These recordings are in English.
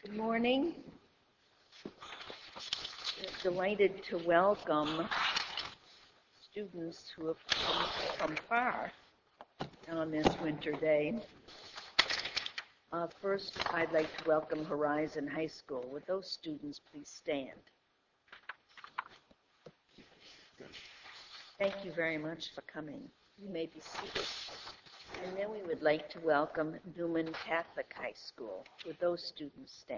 Good morning. Delighted to welcome students who have come from far on this winter day. First, I'd like to welcome Horizon High School. Would those students please stand? Thank you very much for coming. You may be seated. And then we would like to welcome Newman Catholic High School. Would those students stand?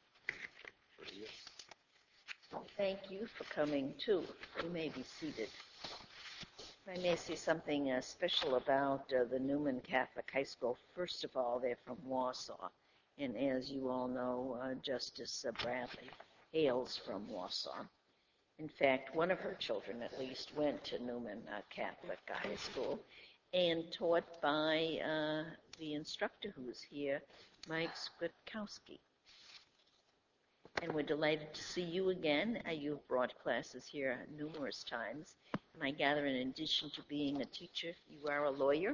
Thank you for coming too. You may be seated. I may say something special about the Newman Catholic High School. First of all, they're from Warsaw. And as you all know, Justice Bradley hails from Warsaw. In fact, one of her children at least went to Newman Catholic High School and taught by the instructor who is here, Mike Skwitkowski. And we're delighted to see you again. You've brought classes here numerous times. And I gather in addition to being a teacher, you are a lawyer?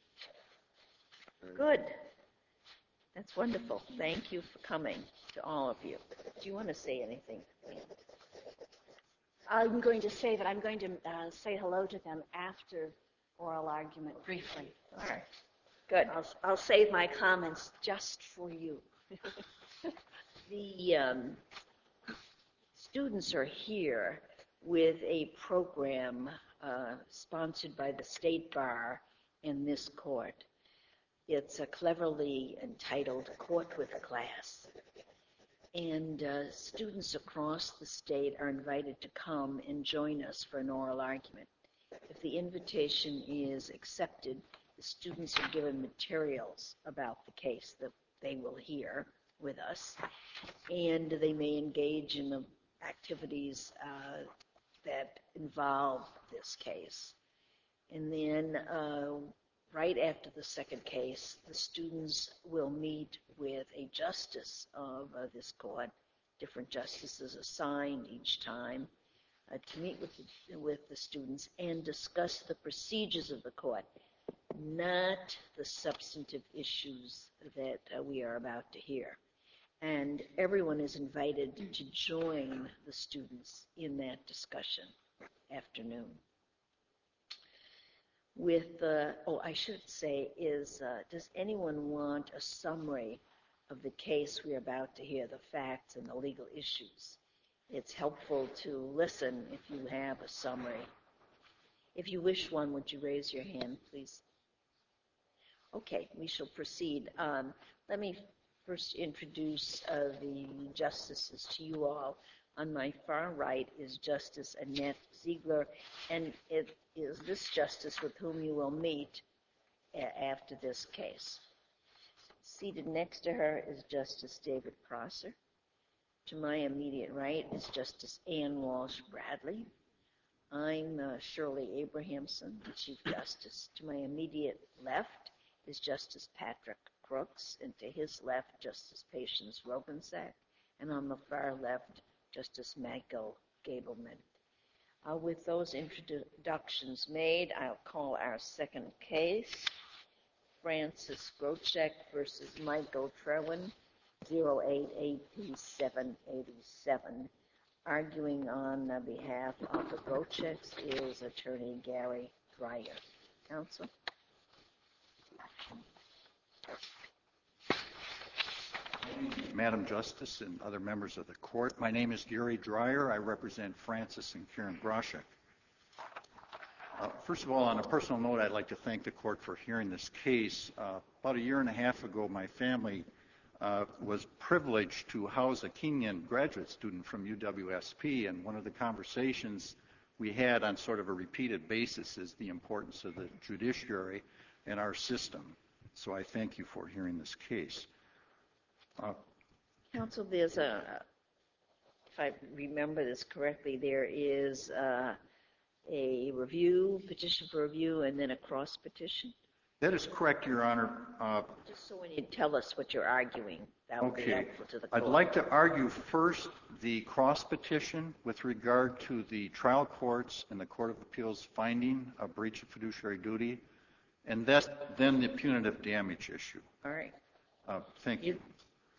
Good. That's wonderful. Thank you for coming, to all of you. Do you want to say anything? I'm going to say that I'm going to say hello to them after oral argument briefly. All right. Good. I'll save my comments just for you. The students are here with a program sponsored by the State Bar in this court. It's cleverly entitled Court with a Class. And students across the state are invited to come and join us for an oral argument. If the invitation is accepted, the students are given materials about the case that they will hear with us, and they may engage in the activities that involve this case. And then right after the second case, the students will meet with a justice of this court, different justices assigned each time, to meet with the students and discuss the procedures of the court, not the substantive issues that we are about to hear. And everyone is invited to join the students in that discussion afternoon. I should say is, does anyone want a summary of the case we're about to hear, the facts and the legal issues? It's helpful to listen if you have a summary. If you wish one, would you raise your hand, please? Okay, we shall proceed. Let me first introduce the justices to you all. On my far right is Justice Annette Ziegler, and it is this justice with whom you will meet after this case. Seated next to her is Justice David Prosser. To my immediate right is Justice Ann Walsh Bradley. I'm Shirley Abrahamson, the Chief Justice. To my immediate left is Justice Patrick Crooks, and to his left, Justice Patience Robensack, and on the far left, Justice Michael Gableman. With those introductions made, I'll call our second case, Francis Grochek versus Michael Trewin, 088P787. Arguing on behalf of the Grocheks is Attorney Gary Dreyer. Counsel? Madam Justice and other members of the court, my name is Gary Dreyer. I represent Francis and Karen Grochek. First of all, on a personal note, I'd like to thank the court for hearing this case. About a year and a half ago, my family was privileged to house a Kenyan graduate student from UWSP, and one of the conversations we had on sort of a repeated basis is the importance of the judiciary and our system. So I thank you for hearing this case. Counsel, there's if I remember this correctly, there is a petition for review, and then a cross petition? That is correct, Your Honor. Just so when you tell us what you're arguing, that would be helpful to the court. I'd like to argue first the cross petition with regard to the trial courts and the Court of Appeals finding a breach of fiduciary duty, and then the punitive damage issue. All right. Thank you. Right.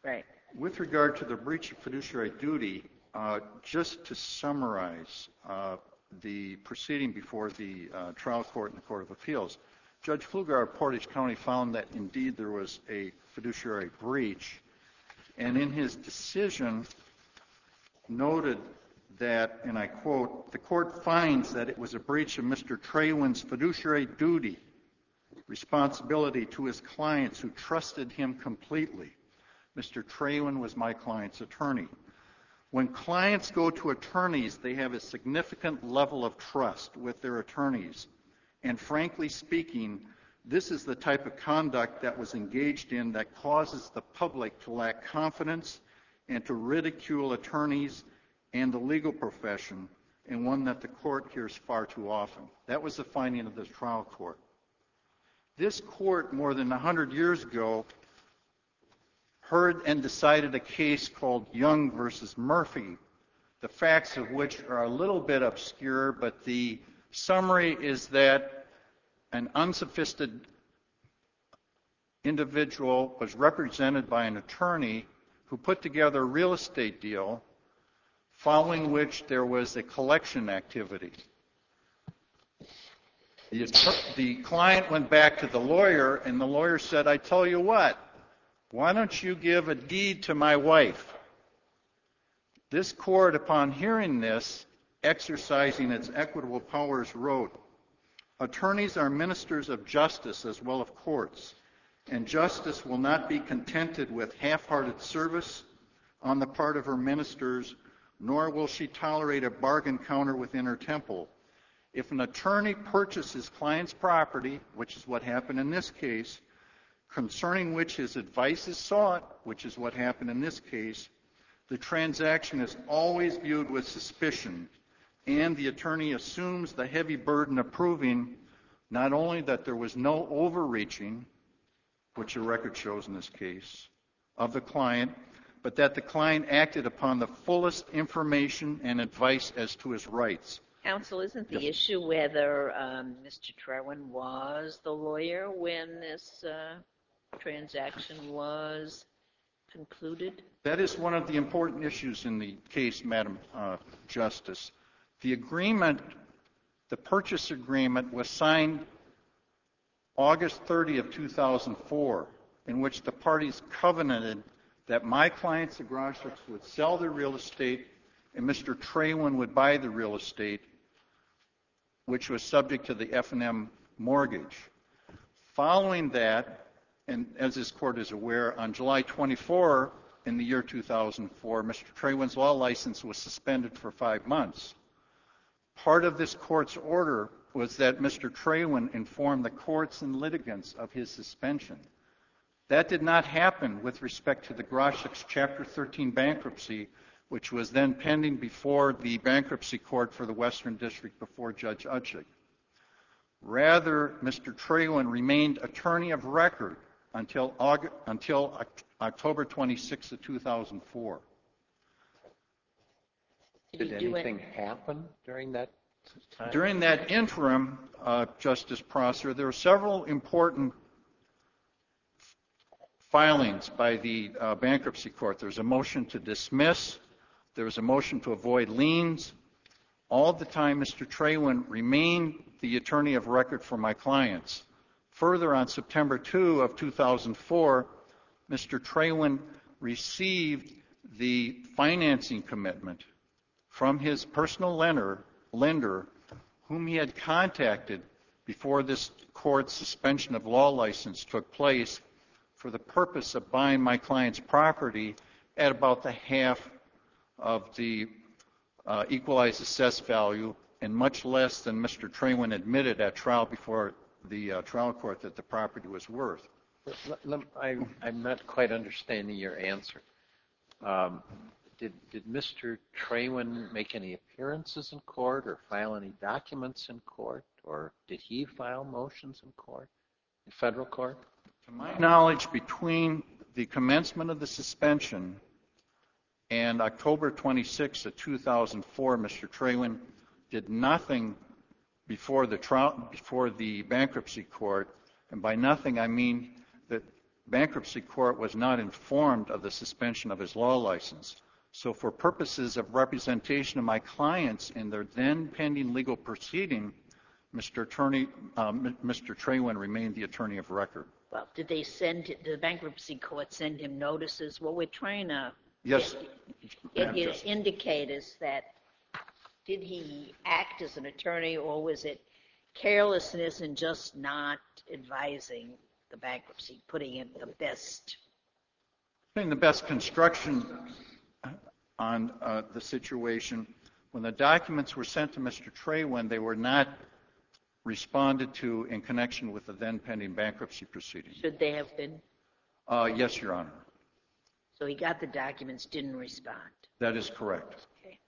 With regard to the breach of fiduciary duty, just to summarize the proceeding before the trial court and the Court of Appeals, Judge Pfluger of Portage County found that indeed there was a fiduciary breach, and in his decision noted that, and I quote, "The court finds that it was a breach of Mr. Traywin's fiduciary duty, responsibility to his clients who trusted him completely." Mr. Traywin was my client's attorney. When clients go to attorneys, they have a significant level of trust with their attorneys. And frankly speaking, this is the type of conduct that was engaged in that causes the public to lack confidence and to ridicule attorneys and the legal profession, and one that the court hears far too often. That was the finding of the trial court. This court, more than 100 years ago, heard and decided a case called Young versus Murphy, the facts of which are a little bit obscure, but the summary is that an unsophisticated individual was represented by an attorney who put together a real estate deal, following which there was a collection activity. The client went back to the lawyer, and the lawyer said, "I tell you what, why don't you give a deed to my wife?" This court, upon hearing this, exercising its equitable powers, wrote, "Attorneys are ministers of justice as well as courts, and justice will not be contented with half-hearted service on the part of her ministers, nor will she tolerate a bargain counter within her temple. If an attorney purchases client's property, which is what happened in this case, concerning which his advice is sought, which is what happened in this case, the transaction is always viewed with suspicion, and the attorney assumes the heavy burden of proving not only that there was no overreaching, which the record shows in this case, of the client, but that the client acted upon the fullest information and advice as to his rights." Counsel, isn't the issue whether Mr. Traywin was the lawyer when this transaction was concluded? That is one of the important issues in the case, Madam Justice. The agreement, the purchase agreement, was signed August 30 of 2004, in which the parties covenanted that my clients, the Grosheks, would sell their real estate and Mr. Traywin would buy the real estate, which was subject to the F&M mortgage. Following that, and as this court is aware, on July 24 in the year 2004, Mr. Traywin's law license was suspended for 5 months. Part of this court's order was that Mr. Traywin informed the courts and litigants of his suspension. That did not happen with respect to the Grosheks Chapter 13 bankruptcy, which was then pending before the bankruptcy court for the Western District before Judge Utchig. Rather, Mr. Traywin remained attorney of record until October 26 of 2004. Did anything happen during that time? During that interim, Justice Prosser, there were several important filings by the bankruptcy court. There was a motion to dismiss. There was a motion to avoid liens. All the time, Mr. Traywin remained the attorney of record for my clients. Further, on September 2 of 2004, Mr. Traywin received the financing commitment from his personal lender, whom he had contacted before this court's suspension of law license took place, for the purpose of buying my client's property at about the half of the equalized assessed value, and much less than Mr. Traywin admitted at trial before the trial court that the property was worth. I'm not quite understanding your answer. Did Mr. Traywin make any appearances in court or file any documents in court, or did he file motions in court, in federal court? To my knowledge, between the commencement of the suspension and October 26 of 2004, Mr. Traywin did nothing before the bankruptcy court, and by nothing I mean that bankruptcy court was not informed of the suspension of his law license. So for purposes of representation of my clients in their then pending legal proceeding, Mr. Traywin remained the attorney of record. Well, did the bankruptcy court send him notices? What we're trying to Yes. get you to indicate is that did he act as an attorney, or was it carelessness and just not advising the bankruptcy, putting in the best construction on the situation? When the documents were sent to Mr. Traywin, they were not responded to in connection with the then pending bankruptcy proceeding. Should they have been? Yes, Your Honor. So he got the documents, didn't respond. That is correct. Okay.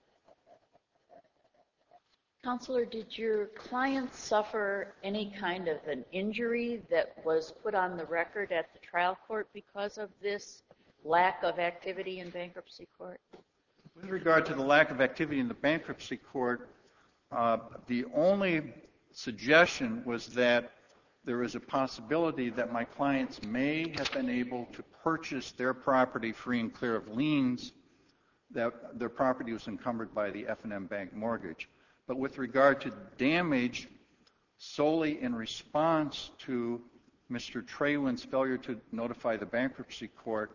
Counselor, did your client suffer any kind of an injury that was put on the record at the trial court because of this lack of activity in bankruptcy court? With regard to the lack of activity in the bankruptcy court, the only suggestion was that there is a possibility that my clients may have been able to purchase their property free and clear of liens, that their property was encumbered by the F&M Bank mortgage. But with regard to damage solely in response to Mr. Traywin's failure to notify the bankruptcy court,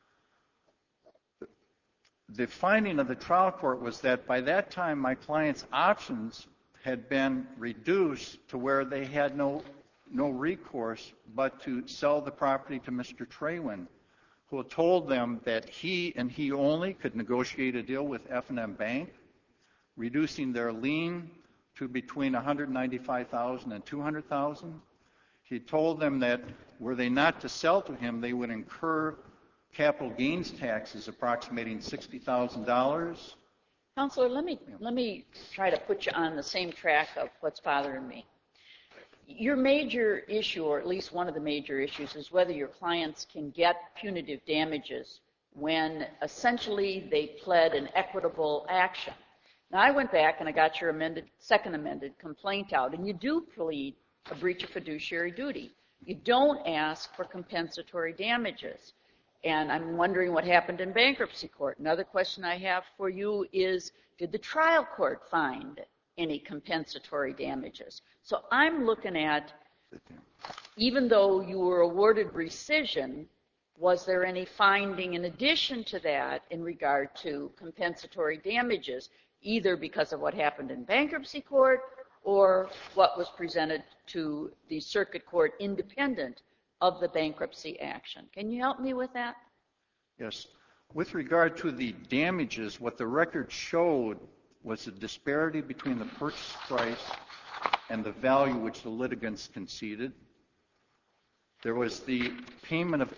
the finding of the trial court was that by that time my client's options had been reduced to where they had no recourse but to sell the property to Mr. Traywin, who told them that he and he only could negotiate a deal with F&M Bank, reducing their lien to between $195,000 and $200,000. He told them that were they not to sell to him, they would incur capital gains taxes approximating $60,000. Counselor, let me try to put you on the same track of what's bothering me. Your major issue, or at least one of the major issues, is whether your clients can get punitive damages when essentially they pled an equitable action. Now, I went back and I got your second amended complaint out, and you do plead a breach of fiduciary duty. You don't ask for compensatory damages. And I'm wondering what happened in bankruptcy court. Another question I have for you is, did the trial court find any compensatory damages? So I'm looking at, even though you were awarded rescission, was there any finding in addition to that in regard to compensatory damages, either because of what happened in bankruptcy court or what was presented to the circuit court independent of the bankruptcy action? Can you help me with that? Yes. With regard to the damages, what the record showed was a disparity between the purchase price and the value which the litigants conceded. There was the payment of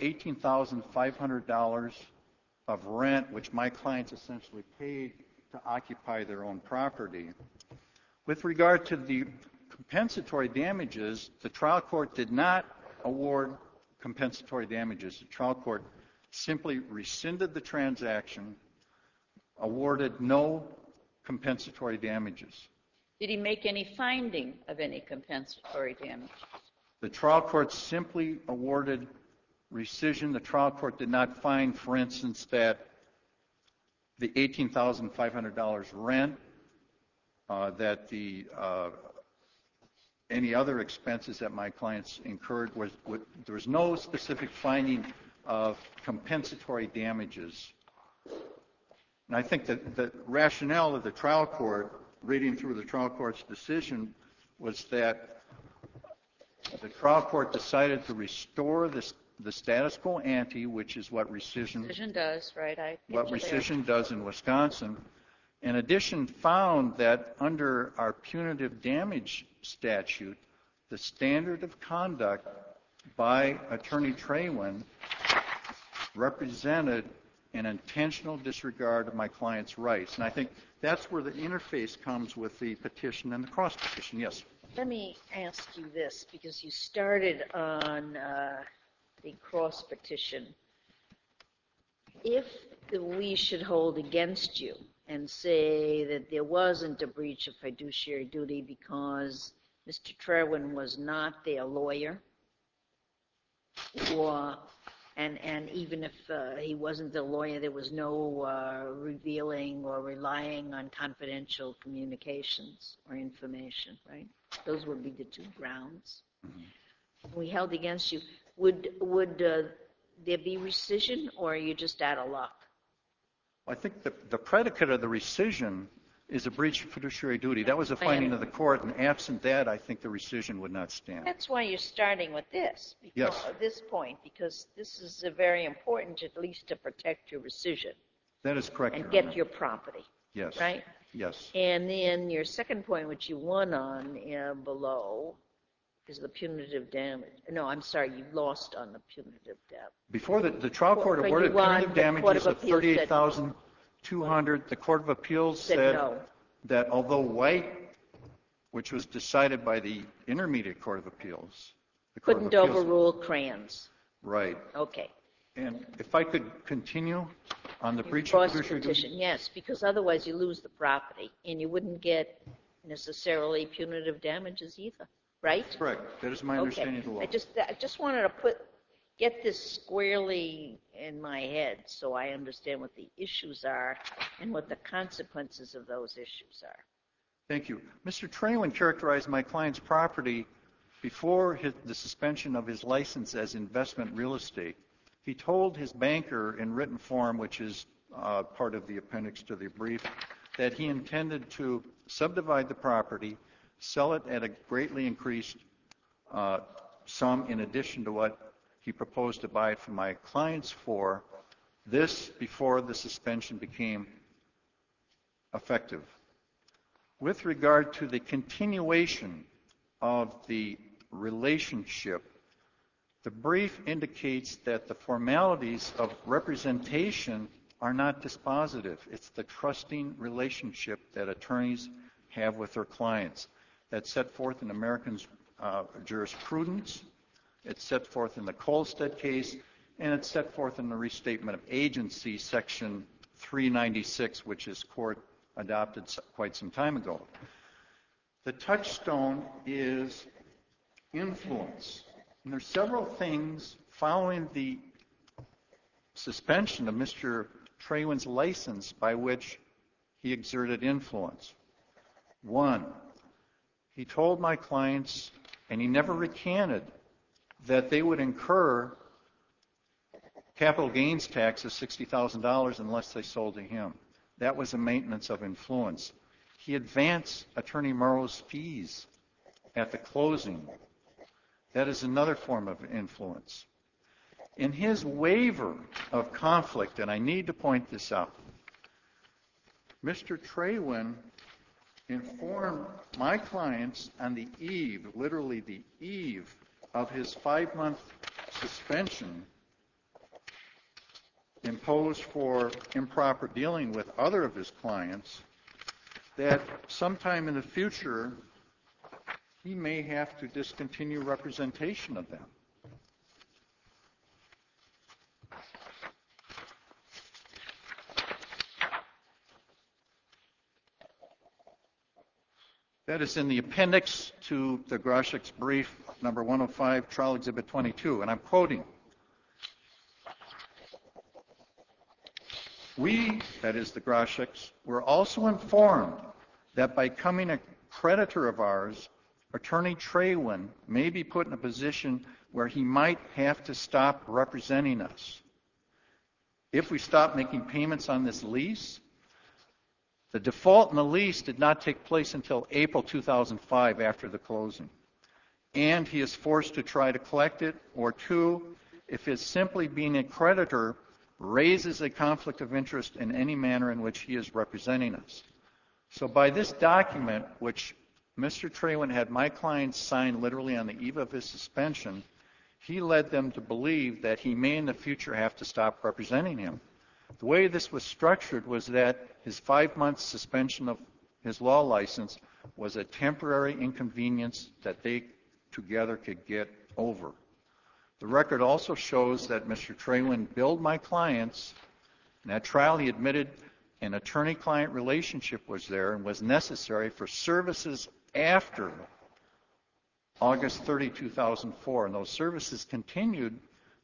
$18,500 of rent, which my clients essentially paid to occupy their own property. With regard to the compensatory damages, the trial court did not award compensatory damages. The trial court simply rescinded the transaction, awarded no compensatory damages. Did he make any finding of any compensatory damages? The trial court simply awarded rescission. The trial court did not find, for instance, that the $18,500 rent, that the any other expenses that my clients incurred, there was no specific finding of compensatory damages. And I think that the rationale of the trial court, reading through the trial court's decision, was that the trial court decided to restore the status quo ante, which is what rescission does, right? What rescission does in Wisconsin. In addition, found that under our punitive damage statute, the standard of conduct by Attorney Traywin represented an intentional disregard of my client's rights. And I think that's where the interface comes with the petition and the cross petition. Yes? Let me ask you this, because you started on the cross petition. If we should hold against you and say that there wasn't a breach of fiduciary duty because Mr. Traywin was not their lawyer, or And even if he wasn't the lawyer, there was no revealing or relying on confidential communications or information, right? Those would be the two grounds. We held against you. Would there be rescission, or are you just out of luck? I think the predicate of the rescission is a breach of fiduciary duty. That was a finding of the court, and absent that, I think the rescission would not stand. That's why you're starting with this, Yes. at this point, because this is very important, at least to protect your rescission. That is correct, and Your get Honor. your property. Yes. Right? Yes. And then your second point, which you won on below, is the punitive damage. No, I'm sorry, you lost on the punitive damage. Before the trial court But awarded you won, punitive the Court damages of of Appeals said- $38,200, the Court of Appeals Said said no. that although White, which was decided by the Intermediate Court of Appeals, the Court of Couldn't Appeals, overrule Crayons. right. Okay. And if I could continue on the breach of Cross fiduciary petition, duty. yes, because otherwise you lose the property, and you wouldn't get necessarily punitive damages either, right? Correct. That is my understanding of the law. I just wanted to get this squarely in my head so I understand what the issues are and what the consequences of those issues are. Thank you. Mr. Traylon characterized my client's property before the suspension of his license as investment real estate. He told his banker in written form, which is part of the appendix to the brief, that he intended to subdivide the property, sell it at a greatly increased sum in addition to what he proposed to buy it from my clients for, this before the suspension became effective. With regard to the continuation of the relationship, the brief indicates that the formalities of representation are not dispositive. It's the trusting relationship that attorneys have with their clients. That's set forth in American jurisprudence. It's set forth in the Kolstad case, and it's set forth in the Restatement of Agency, Section 396, which this court adopted quite some time ago. The touchstone is influence. And there's several things following the suspension of Mr. Traylon's license by which he exerted influence. One, he told my clients, and he never recanted, that they would incur capital gains tax of $60,000 unless they sold to him. That was a maintenance of influence. He advanced Attorney Murrow's fees at the closing. That is another form of influence. In his waiver of conflict, and I need to point this out, Mr. Traylon informed my clients on the eve, literally the eve, of his 5-month suspension imposed for improper dealing with other of his clients, that sometime in the future he may have to discontinue representation of them. That is in the appendix to the Groshek's brief, number 105, Trial Exhibit 22, and I'm quoting. We, that is the Grosheks, were also informed that by becoming a creditor of ours, Attorney Traylon may be put in a position where he might have to stop representing us. If we stop making payments on this lease, the default in the lease did not take place until April 2005 after the closing. And he is forced to try to collect it, or two, if his simply being a creditor raises a conflict of interest in any manner in which he is representing us. So by this document, which Mr. Traylon had my clients sign literally on the eve of his suspension, he led them to believe that he may in the future have to stop representing him. The way this was structured was that his 5-month suspension of his law license was a temporary inconvenience that they together could get over. The record also shows that Mr. Traylon billed my clients. In that trial, he admitted an attorney-client relationship was there and was necessary for services after August 30, 2004. And those services continued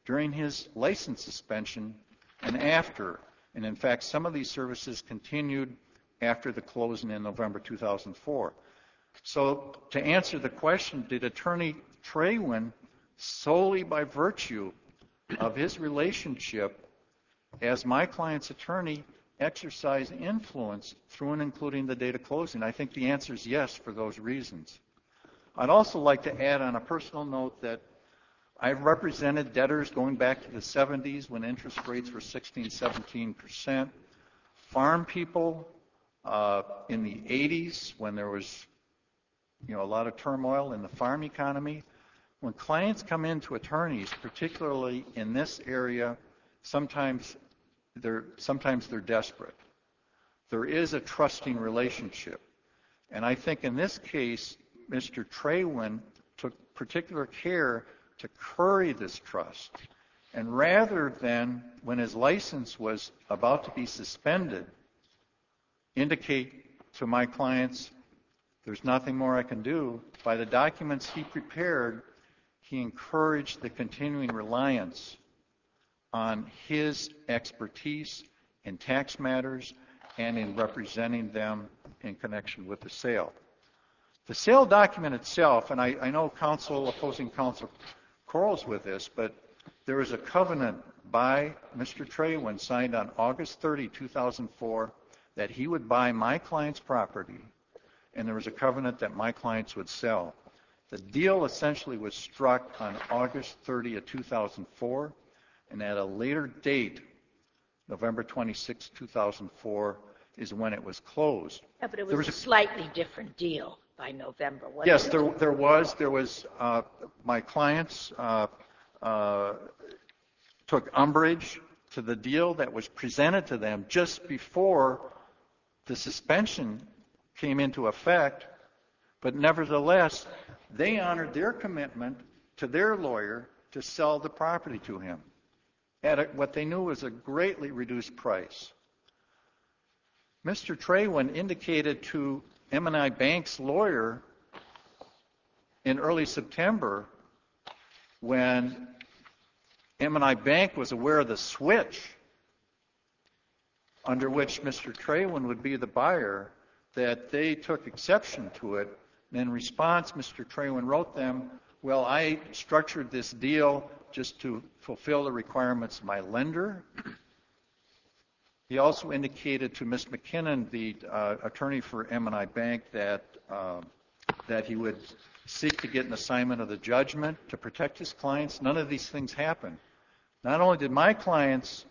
during his license suspension and after. And in fact, some of these services continued after the closing in November 2004. So to answer the question, did Attorney Traywin, solely by virtue of his relationship as my client's attorney, exercise influence through and including the date of closing? I think the answer is yes for those reasons. I'd also like to add on a personal note that I've represented debtors going back to the 70s when interest rates were 16, 17%. Farm people in the 80s when there was a lot of turmoil in the farm economy. When clients come into attorneys, particularly in this area, sometimes they're desperate. There is a trusting relationship. And I think in this case, Mr. Traywin took particular care to curry this trust. And rather than, when his license was about to be suspended, indicate to my clients, there's nothing more I can do, by the documents he prepared, he encouraged the continuing reliance on his expertise in tax matters and in representing them in connection with the sale. The sale document itself, and I know opposing counsel quarrels with this, but there is a covenant by Mr. Traywin signed on August 30, 2004, that he would buy my client's property, and there was a covenant that my clients would sell. The deal essentially was struck on August 30 of 2004, and at a later date, November 26, 2004, is when it was closed. Yeah, but it was a slightly different deal by November, wasn't yes, it? there was. My clients took umbrage to the deal that was presented to them just before the suspension came into effect, but nevertheless, they honored their commitment to their lawyer to sell the property to him at what they knew was a greatly reduced price. Mr. Traywin indicated to M&I Bank's lawyer in early September, when M&I Bank was aware of the switch under which Mr. Traywin would be the buyer, that they took exception to it. And in response, Mr. Traywin wrote them, well, I structured this deal just to fulfill the requirements of my lender. He also indicated to Ms. McKinnon, the attorney for M&I Bank, that he would seek to get an assignment of the judgment to protect his clients. None of these things happened. Not only did my clients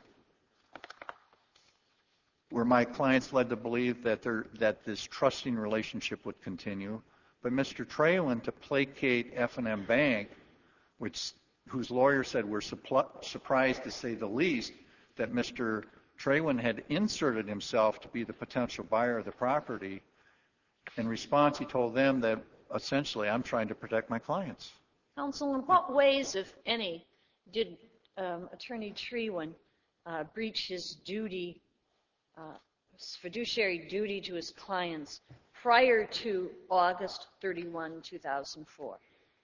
led to believe that this trusting relationship would continue, but Mr. Traywin, to placate F&M Bank, whose lawyer said we're surprised to say the least that Mr. Traywin had inserted himself to be the potential buyer of the property. In response, he told them that essentially I'm trying to protect my clients. Counsel, in what ways, if any, did Attorney Traywin breach his duty, his fiduciary duty to his clients prior to August 31, 2004?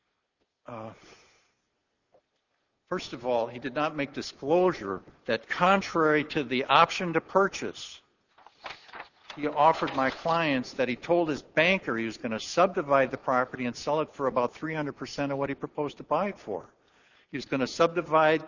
First of all, he did not make disclosure that contrary to the option to purchase, he offered my clients that he told his banker he was going to subdivide the property and sell it for about 300% of what he proposed to buy it for. He was going to subdivide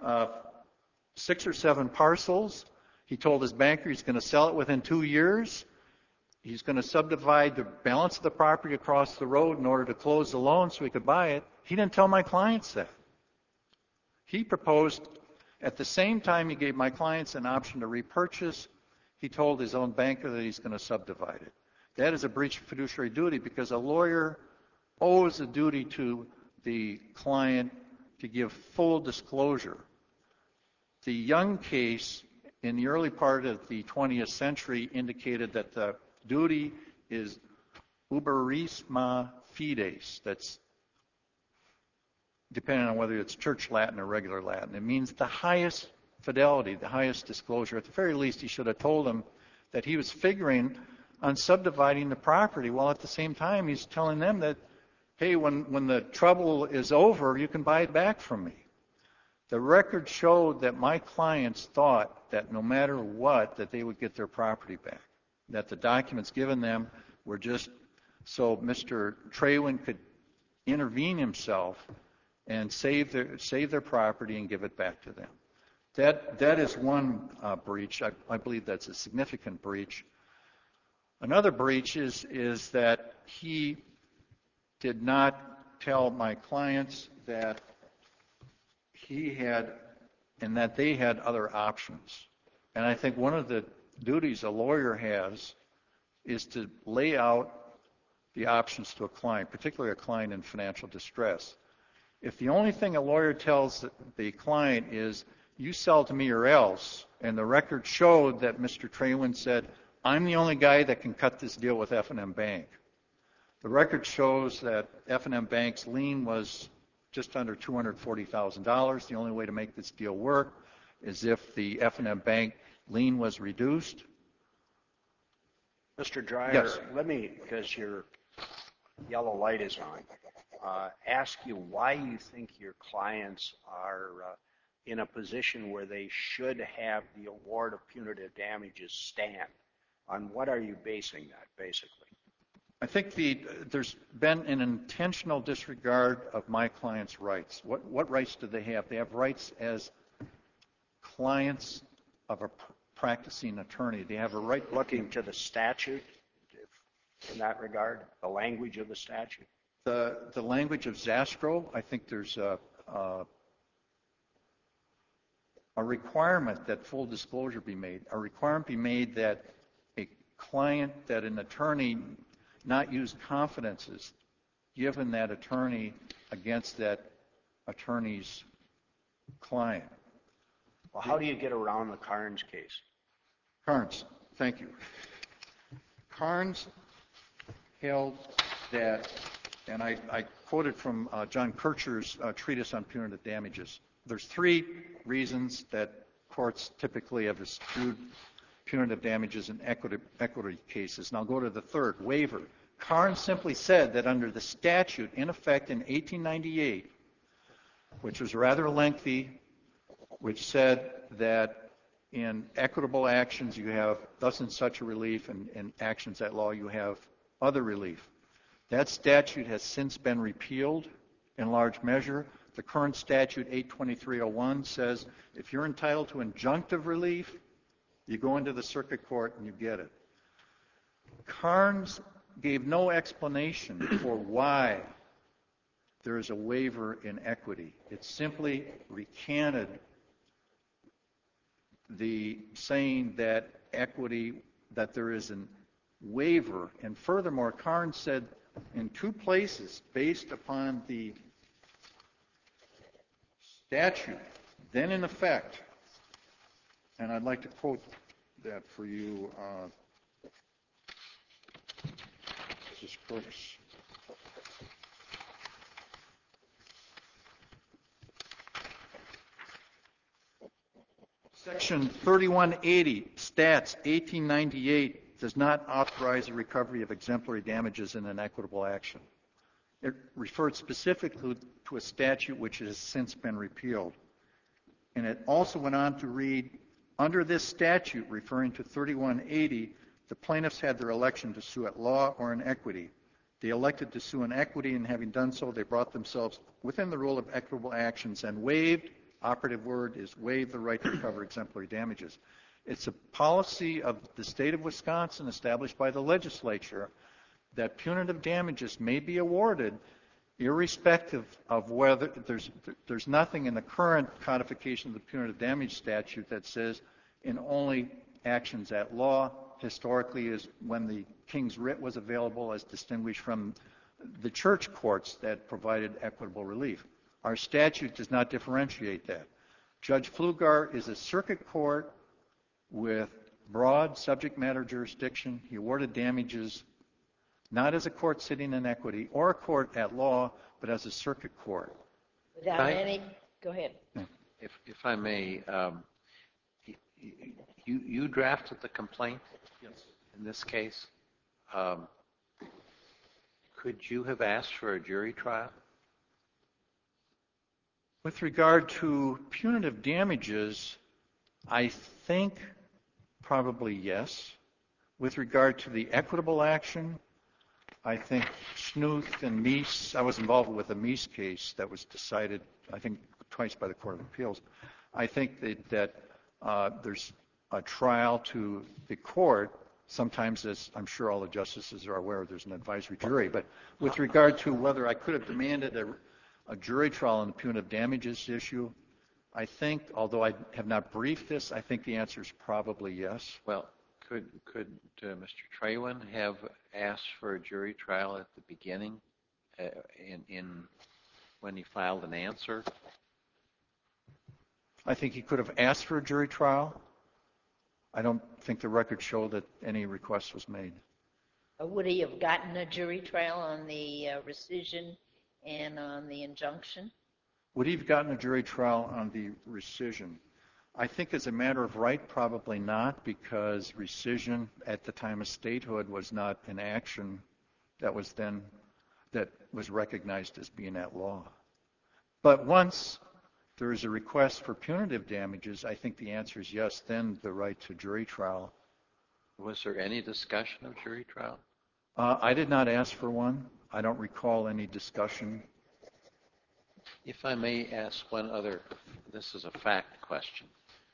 6 or 7 parcels. He told his banker he's going to sell it within 2 years. He's going to subdivide the balance of the property across the road in order to close the loan so he could buy it. He didn't tell my clients that. He proposed, at the same time he gave my clients an option to repurchase, he told his own banker that he's going to subdivide it. That is a breach of fiduciary duty because a lawyer owes a duty to the client to give full disclosure. The Young case in the early part of the 20th century indicated that the duty is uberisma fides. That's depending on whether it's church Latin or regular Latin. It means the highest fidelity, the highest disclosure. At the very least, he should have told them that he was figuring on subdividing the property, while at the same time he's telling them that, hey, when the trouble is over, you can buy it back from me. The record showed that my clients thought that no matter what, that they would get their property back, that the documents given them were just so Mr. Traywin could intervene himself and save their property and give it back to them. That is one breach. I believe that's a significant breach. Another breach is that he did not tell my clients that he had and that they had other options. And I think one of the duties a lawyer has is to lay out the options to a client, particularly a client in financial distress. If the only thing a lawyer tells the client is, you sell to me or else, and the record showed that Mr. Traywin said, I'm the only guy that can cut this deal with F&M Bank. The record shows that F&M Bank's lien was just under $240,000. The only way to make this deal work is if the F&M Bank lien was reduced. Mr. Dreyer, yes. Let me, because your yellow light is on, ask you why you think your clients are in a position where they should have the award of punitive damages stand. On what are you basing that, basically? I think there's been an intentional disregard of my clients' rights. What rights do they have? They have rights as clients of a practicing attorney. They have a right. Looking to the statute in that regard, the language of the statute? The language of Zastrow, I think there's a requirement that full disclosure be made, a requirement be made that a client, that an attorney not use confidences given that attorney against that attorney's client. Well, how do you get around the Carnes case? Carnes, thank you. Carnes held that, and I quoted from John Kircher's treatise on punitive damages. There's three reasons that courts typically have eschewed punitive damages in equity cases. And I'll go to the third, waiver. Carnes simply said that under the statute in effect in 1898, which was rather lengthy, which said that in equitable actions you have thus and such a relief, and in actions at law you have other relief. That statute has since been repealed in large measure. The current statute, 82301, says if you're entitled to injunctive relief, you go into the circuit court and you get it. Carnes gave no explanation for why there is a waiver in equity. It simply recanted the saying that equity, that there is a waiver. And furthermore, Carnes said in two places, based upon the statute then in effect, and I'd like to quote that for you. This is Crooks. Section 3180, Stats 1898, does not authorize the recovery of exemplary damages in an equitable action. It referred specifically to a statute which has since been repealed. And it also went on to read, under this statute, referring to 3180, the plaintiffs had their election to sue at law or in equity. They elected to sue in equity, and having done so, they brought themselves within the rule of equitable actions and waived, operative word is waived, the right to recover exemplary damages. It's a policy of the state of Wisconsin established by the legislature that punitive damages may be awarded irrespective of whether there's nothing in the current codification of the punitive damage statute that says in only actions at law. Historically is when the King's Writ was available, as distinguished from the church courts that provided equitable relief. Our statute does not differentiate that. Judge Pflugar is a circuit court with broad subject matter jurisdiction. He awarded damages not as a court sitting in equity or a court at law, but as a circuit court. Without any, go ahead. If I may, you drafted the complaint? Yes. In this case. Could you have asked for a jury trial? With regard to punitive damages, I think probably yes. With regard to the equitable action, I think Schnuth and Meese, I was involved with a Meese case that was decided, I think, twice by the Court of Appeals. I think that there's a trial to the court. Sometimes, as I'm sure all the justices are aware, there's an advisory jury. But with regard to whether I could have demanded a jury trial on the punitive damages issue, I think, although I have not briefed this, I think the answer is probably yes. Well, could Mr. Traywin have asked for a jury trial at the beginning, when he filed an answer? I think he could have asked for a jury trial. I don't think the records show that any request was made. Would he have gotten a jury trial on the rescission and on the injunction? Would he have gotten a jury trial on the rescission? I think as a matter of right, probably not, because rescission at the time of statehood was not an action that was recognized as being at law. But once there is a request for punitive damages, I think the answer is yes, then the right to jury trial. Was there any discussion of jury trial? I did not ask for one. I don't recall any discussion. If I may ask one other, this is a fact question.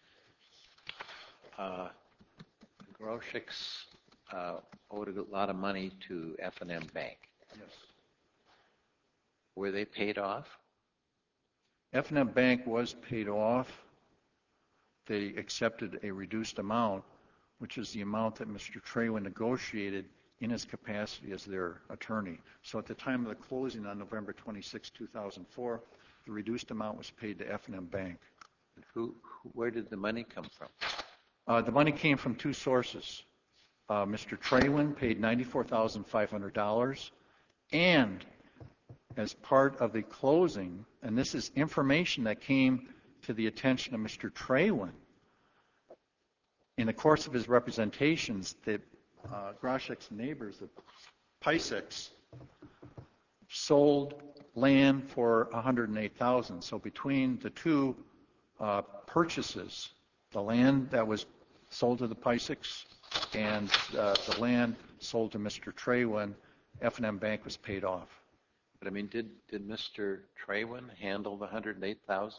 Grosheks owed a lot of money to F&M Bank. Yes. Were they paid off? F&M Bank was paid off. They accepted a reduced amount, which is the amount that Mr. Traywin negotiated in his capacity as their attorney. So at the time of the closing on November 26, 2004, the reduced amount was paid to F&M Bank. Where did the money come from? The money came from two sources. Mr. Traywin paid $94,500, and as part of the closing, and this is information that came to the attention of Mr. Traywin, in the course of his representations, that Groshek's neighbors, the Piseks, sold land for $108,000. So between the two purchases, the land that was sold to the Piseks and the land sold to Mr. Traywin, F&M Bank was paid off. But I mean, did Mr. Traywin handle the $108,000?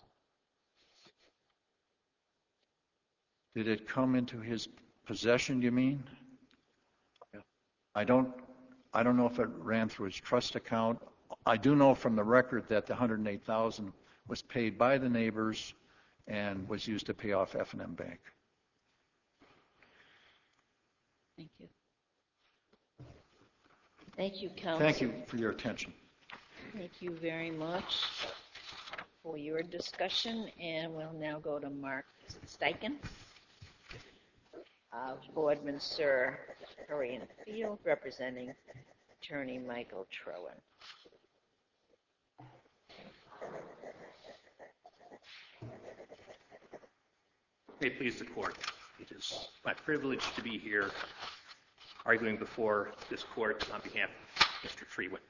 Did it come into his possession, you mean? Yeah. I don't know if it ran through his trust account. I do know from the record that the $108,000 was paid by the neighbors and was used to pay off F&M Bank. Thank you. Thank you, counsel. Thank you for your attention. Thank you very much for your discussion, and we'll now go to Mark Steichen, Boardman Sir Curry and Field, representing Attorney Michael Traywin. May it please the Court. It is my privilege to be here arguing before this Court on behalf of Mr. Traywin.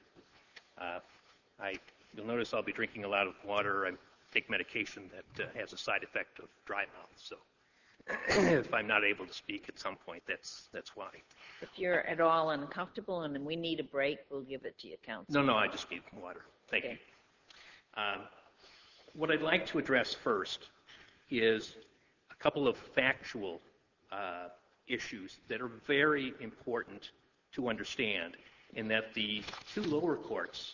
You'll notice I'll be drinking a lot of water. I take medication that has a side effect of dry mouth, so if I'm not able to speak at some point, that's why. If you're at all uncomfortable and we need a break, we'll give it to you, counsel. No, I just need water. Thank you. What I'd like to address first is a couple of factual issues that are very important to understand, in that the two lower courts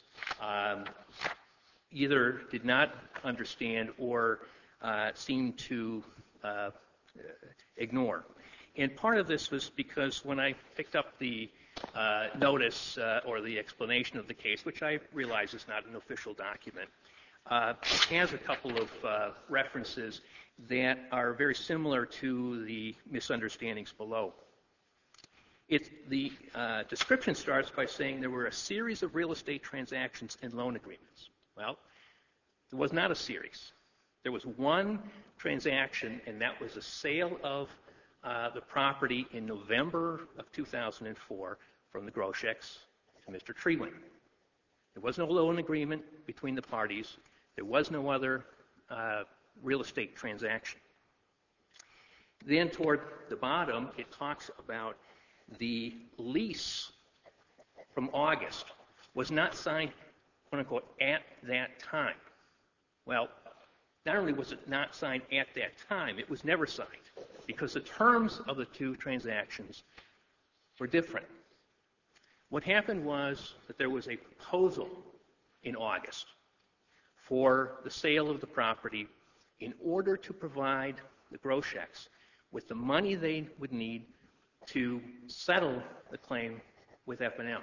either did not understand or seem to ignore. And part of this was because when I picked up the notice or the explanation of the case, which I realize is not an official document, it has a couple of references that are very similar to the misunderstandings below. The description starts by saying there were a series of real estate transactions and loan agreements. Well, there was not a series. There was one transaction, and that was a sale of the property in November of 2004 from the Grosheks to Mr. Traywin. There was no loan agreement between the parties. There was no other real estate transaction. Then toward the bottom, it talks about the lease from August was not signed, quote unquote, at that time. Well, not only was it not signed at that time, it was never signed because the terms of the two transactions were different. What happened was that there was a proposal in August for the sale of the property in order to provide the Grosheks with the money they would need to settle the claim with F&M.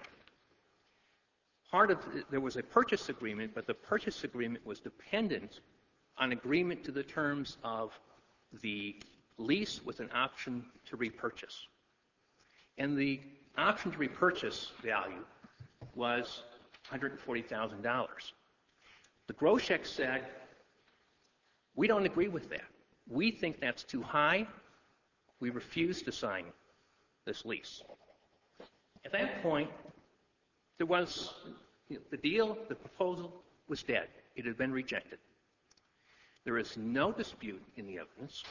There was a purchase agreement, but the purchase agreement was dependent on agreement to the terms of the lease with an option to repurchase. And the option to repurchase value was $140,000. The Grosheks said, we don't agree with that. We think that's too high. We refuse to sign this lease. At that point, there was the deal, the proposal was dead. It had been rejected. There is no dispute in the evidence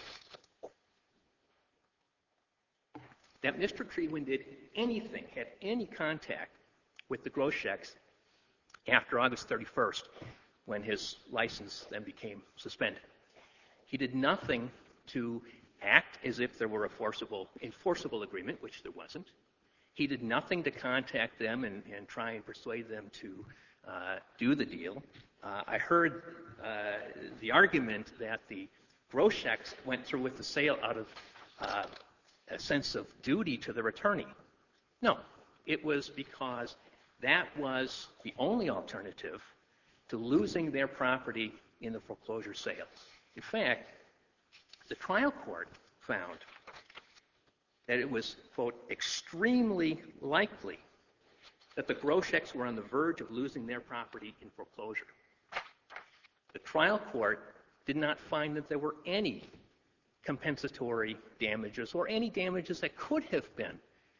that Mr. Trewen did anything, had any contact with the Grosheks after August 31st, when his license then became suspended. He did nothing to act as if there were a enforceable agreement, which there wasn't. He did nothing to contact them and try and persuade them to do the deal. I heard the argument that the Grosheks went through with the sale out of a sense of duty to their attorney. No, it was because that was the only alternative to losing their property in the foreclosure sale. In fact, the trial court found that it was, quote, extremely likely that the Grosheks were on the verge of losing their property in foreclosure. The trial court did not find that there were any compensatory damages or any damages that could have been,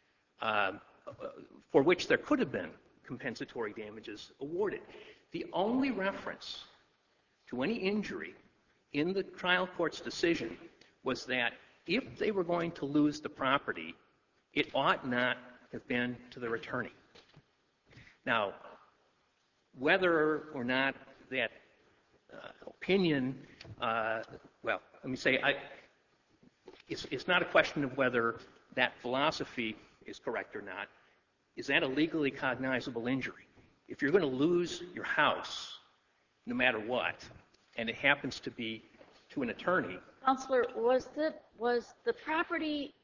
for which there could have been compensatory damages awarded. The only reference to any injury in the trial court's decision was that if they were going to lose the property, it ought not have been to their attorney. Now, whether or not that opinion, well, let me say, it's not a question of whether that philosophy is correct or not. Is that a legally cognizable injury? If you're going to lose your house, no matter what, and it happens to be to an attorney. Counselor, was the property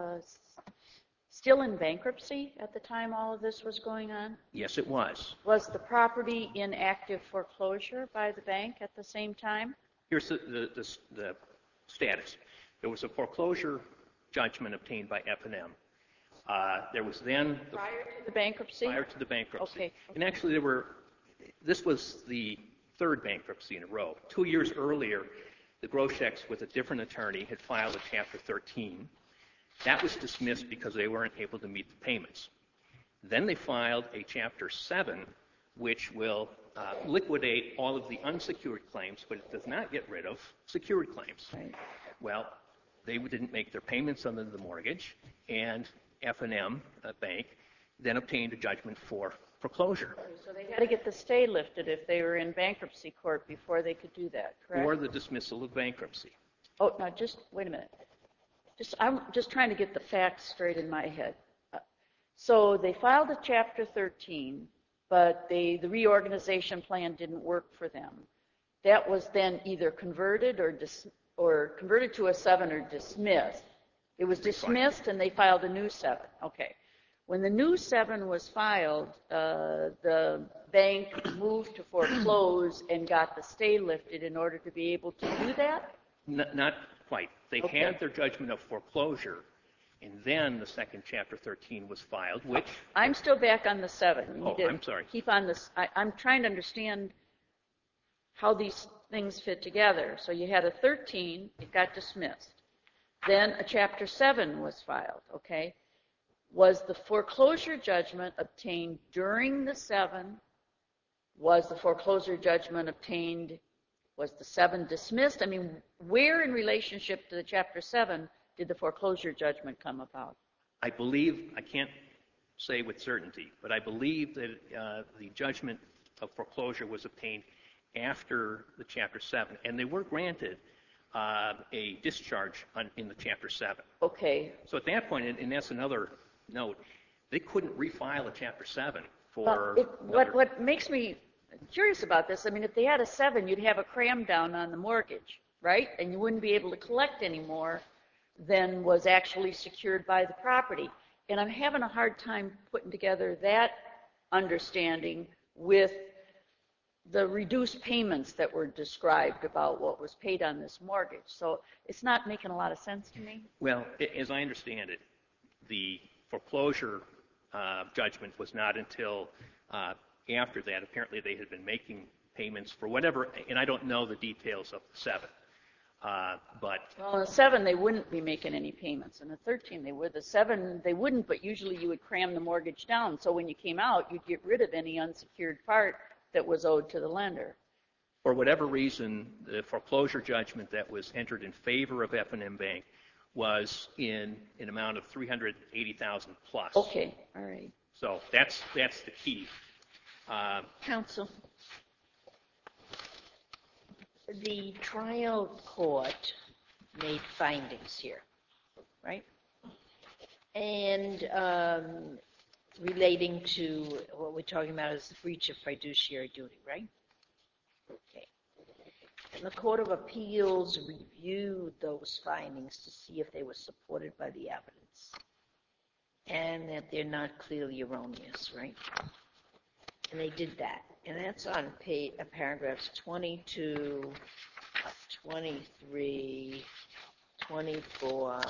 still in bankruptcy at the time all of this was going on? Yes, it was. Was the property in active foreclosure by the bank at the same time? Here's the status. There was a foreclosure judgment obtained by F&M. There was then prior to the bankruptcy? Prior to the bankruptcy. Okay. And actually this was the third bankruptcy in a row. 2 years earlier, the Grosheks, with a different attorney, had filed a Chapter 13. That was dismissed because they weren't able to meet the payments. Then they filed a Chapter 7, which will liquidate all of the unsecured claims, but it does not get rid of secured claims. Right. Well, they didn't make their payments under the mortgage, and F&M Bank then obtained a judgment for foreclosure. So they had to get the stay lifted if they were in bankruptcy court before they could do that, correct? Or the dismissal of bankruptcy. Oh, now just wait a minute. I'm just trying to get the facts straight in my head. So they filed a Chapter 13, but the reorganization plan didn't work for them. That was then either converted or converted to a 7 or dismissed. It was dismissed and they filed a new 7. Okay. When the new 7 was filed, the bank moved to foreclose and got the stay lifted in order to be able to do that? Not quite. They Okay. had their judgment of foreclosure, and then the second Chapter 13 was filed, which... I'm still back on the 7. I'm sorry. Keep on this. I'm trying to understand how these things fit together. So you had a 13, it got dismissed. Then a Chapter 7 was filed, okay? Was the foreclosure judgment obtained during the 7? Was the foreclosure judgment obtained Was the 7 dismissed? I mean, where in relationship to the Chapter 7 did the foreclosure judgment come about? I believe, I can't say with certainty, but I believe that the judgment of foreclosure was obtained after the Chapter 7, and they were granted a discharge in the Chapter 7. Okay. So at that point, and that's another note, they couldn't refile a Chapter 7 for... What makes me curious about this, I mean, if they had a 7, you'd have a cram down on the mortgage, right? And you wouldn't be able to collect any more than was actually secured by the property. And I'm having a hard time putting together that understanding with the reduced payments that were described about what was paid on this mortgage. So it's not making a lot of sense to me. Well, as I understand it, the foreclosure judgment was not until after that. Apparently they had been making payments for whatever, and I don't know the details of the 7. But well, in the 7 they wouldn't be making any payments. In the 13 they would. The 7 they wouldn't, but usually you would cram the mortgage down. So when you came out, you'd get rid of any unsecured part that was owed to the lender. For whatever reason, the foreclosure judgment that was entered in favor of F&M Bank was in an amount of $380,000 plus. Okay, all right. So that's the key. Counsel, the trial court made findings here, right? And relating to what we're talking about is the breach of fiduciary duty, right? Okay. And the Court of Appeals reviewed those findings to see if they were supported by the evidence and that they're not clearly erroneous, right? And they did that. And that's on paragraphs 22, 23, 24,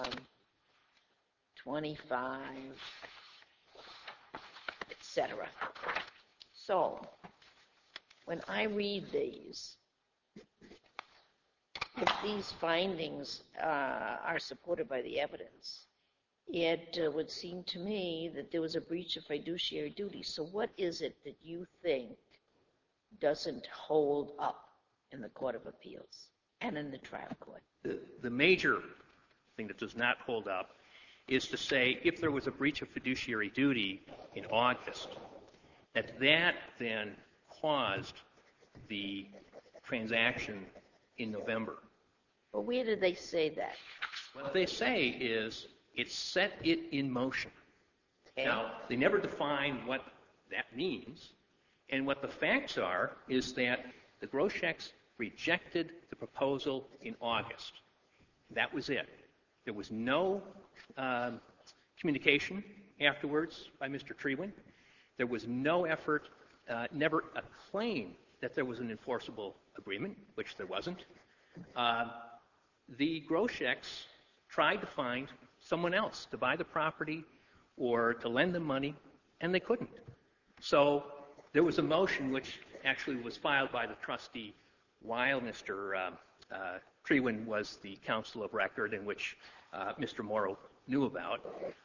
25, etc. So when I read these, if these findings are supported by the evidence, it would seem to me that there was a breach of fiduciary duty. So what is it that you think doesn't hold up in the Court of Appeals and in the trial court? The major thing that does not hold up is to say if there was a breach of fiduciary duty in August, that then caused the transaction in November. But where did they say that? What they say is it set it in motion. Okay. Now, they never define what that means, and what the facts are is that the Grosheks rejected the proposal in August. That was it. There was no communication afterwards by Mr. Trewin. There was no effort, never a claim that there was an enforceable agreement, which there wasn't. The Grosheks tried to find someone else to buy the property or to lend them money, and they couldn't. So there was a motion which actually was filed by the trustee while Mr. Trewin was the counsel of record, in which Mr. Morrow knew about.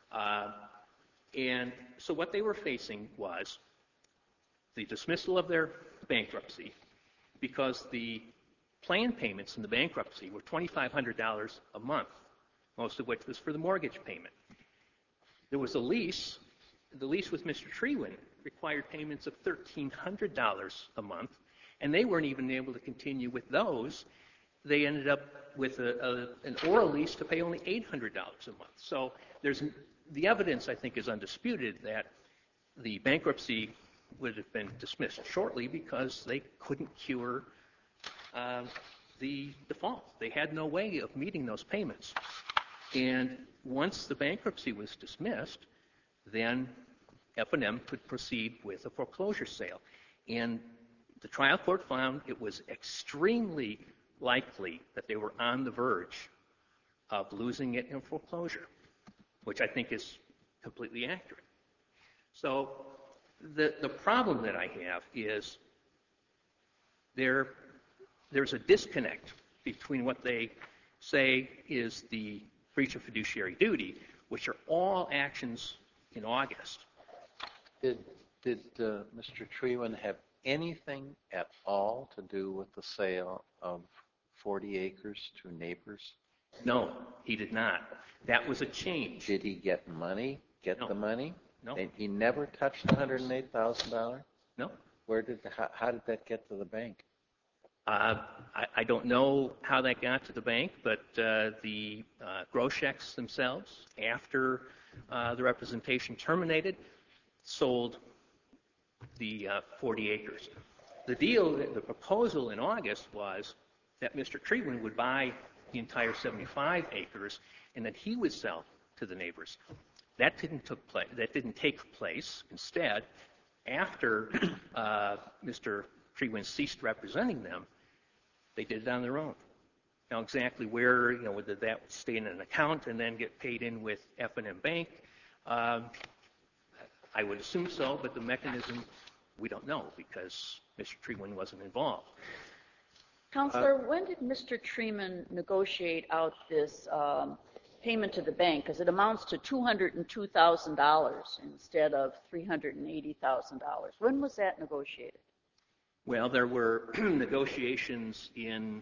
And so what they were facing was the dismissal of their bankruptcy because the plan payments in the bankruptcy were $2,500 a month, most of which was for the mortgage payment. There was a lease. The lease with Mr. Trewin required payments of $1,300 a month, and they weren't even able to continue with those. They ended up with an oral lease to pay only $800 a month. So the evidence, I think, is undisputed that the bankruptcy would have been dismissed shortly because they couldn't cure the default. They had no way of meeting those payments. And once the bankruptcy was dismissed, then F&M could proceed with a foreclosure sale. And the trial court found it was extremely likely that they were on the verge of losing it in foreclosure, which I think is completely accurate. So the problem that I have is there's a disconnect between what they say is the breach of fiduciary duty, which are all actions in August. Did Mr. Trewin have anything at all to do with the sale of 40 acres to neighbors? No, he did not. That was a change. Did he get money? No. The money? No. And he never touched the $108,000? No. How did that get to the bank? I don't know how that got to the bank, but the Grosheks themselves, after the representation terminated, sold the 40 acres. The proposal in August was that Mr. Treatman would buy the entire 75 acres and that he would sell to the neighbors. That didn't take place. Instead, after Mr. Treatman ceased representing them, they did it on their own. Now, exactly where, whether that would stay in an account and then get paid in with F&M Bank, I would assume so, but the mechanism, we don't know because Mr. Treatman wasn't involved. Counselor, when did Mr. Treatman negotiate out this payment to the bank? Because it amounts to $202,000 instead of $380,000. When was that negotiated? Well, there were negotiations in,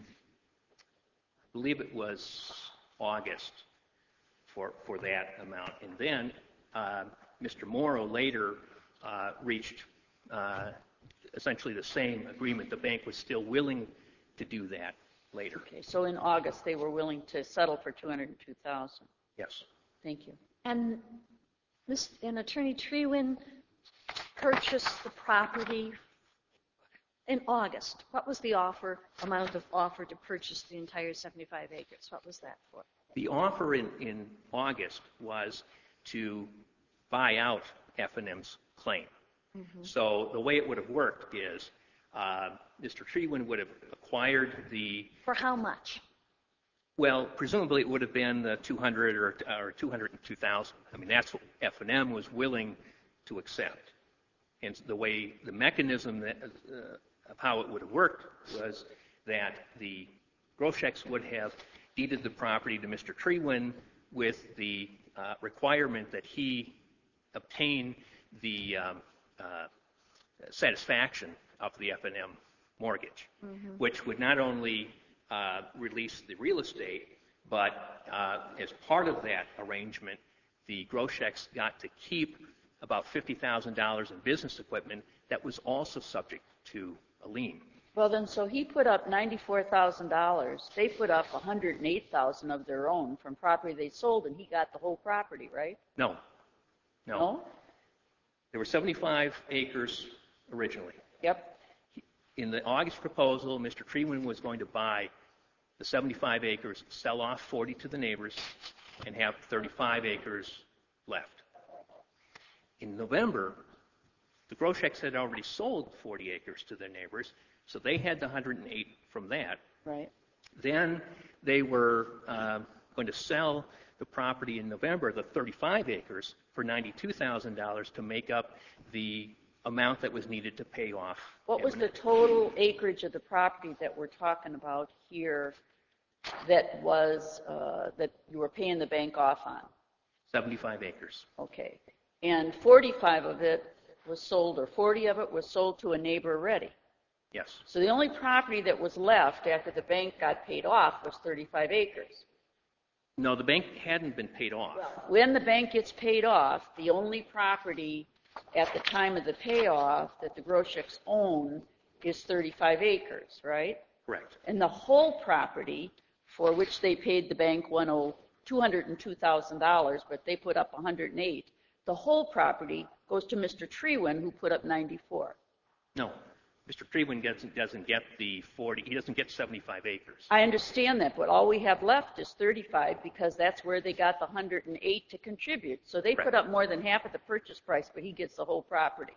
I believe it was August for that amount. And then Mr. Morrow later reached essentially the same agreement. The bank was still willing to do that later. Okay, so in August they were willing to settle for $202,000. Yes. Thank you. And Attorney Treatman purchased the property in August. What was the amount of offer to purchase the entire 75 acres? What was that for? The offer in August was to buy out F&M's claim. Mm-hmm. So the way it would have worked is Mr. Treatman would have acquired the... For how much? Well, presumably it would have been the $200,000 or $202,000. I mean, that's what F&M was willing to accept. And the mechanism of how it would have worked was that the Grosheks would have deeded the property to Mr. Treatman with the requirement that he obtain the satisfaction of the F&M mortgage, mm-hmm. which would not only release the real estate, but as part of that arrangement, the Grosheks got to keep about $50,000 in business equipment that was also subject to a lien. Well, then, so he put up $94,000. They put up $108,000 of their own from property they sold, and he got the whole property, right? No. There were 75 acres originally. Yep. In the August proposal, Mr. Treatman was going to buy the 75 acres, sell off 40 to the neighbors, and have 35 acres left. In November, the Grosheks had already sold 40 acres to their neighbors, so they had the 108 from that. Right. Then they were going to sell the property in November, the 35 acres, for $92,000 to make up the amount that was needed to pay off. What was the total acreage of the property that we're talking about here that was that you were paying the bank off on? 75 acres. Okay. And 45 of it was sold, or 40 of it was sold to a neighbor already. Yes. So the only property that was left after the bank got paid off was 35 acres. No, the bank hadn't been paid off. Well, when the bank gets paid off, the only property at the time of the payoff that the Grosheks own is 35 acres, right? Correct. And the whole property, for which they paid the bank $202,000, but they put up 108, the whole property goes to Mr. Treatman, who put up 94. No. Mr. Treatman doesn't get the 40. He doesn't get 75 acres. I understand that, but all we have left is 35 because that's where they got the 108 to contribute. So they put up more than half of the purchase price, but he gets the whole property.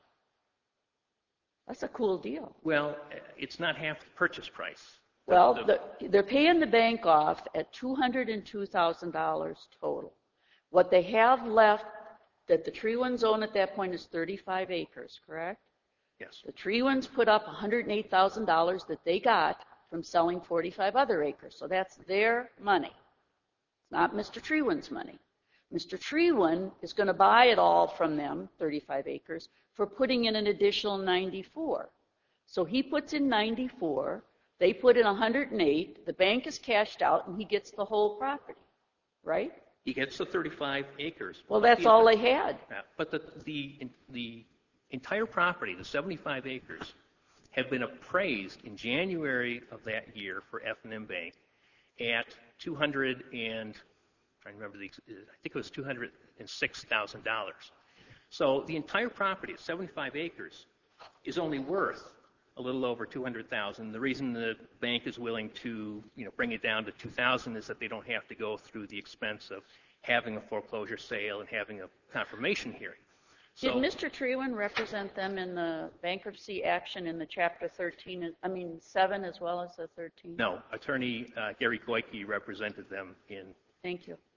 That's a cool deal. Well, it's not half the purchase price. Well, they're paying the bank off at $202,000 total. What they have left that the Treatmans own at that point is 35 acres, correct? Yes. The Treatmans put up $108,000 that they got from selling 45 other acres. So that's their money. It's not Mr. Treatman's money. Mr. Treatman is going to buy it all from them, 35 acres, for putting in an additional 94. So he puts in 94. They put in 108, the bank is cashed out, and he gets the whole property, right? He gets the 35 acres. Well, that's all they had. But the entire property, the 75 acres, have been appraised in January of that year for F&M Bank at I think it was $206,000. So the entire property, 75 acres, is only worth a little over $200,000. The reason the bank is willing to, bring it down to $2,000 is that they don't have to go through the expense of having a foreclosure sale and having a confirmation hearing. Did Mr. Trewin represent them in the bankruptcy action in the Chapter 7 as well as the 13? No, attorney Gary Goyke represented them in. Thank you.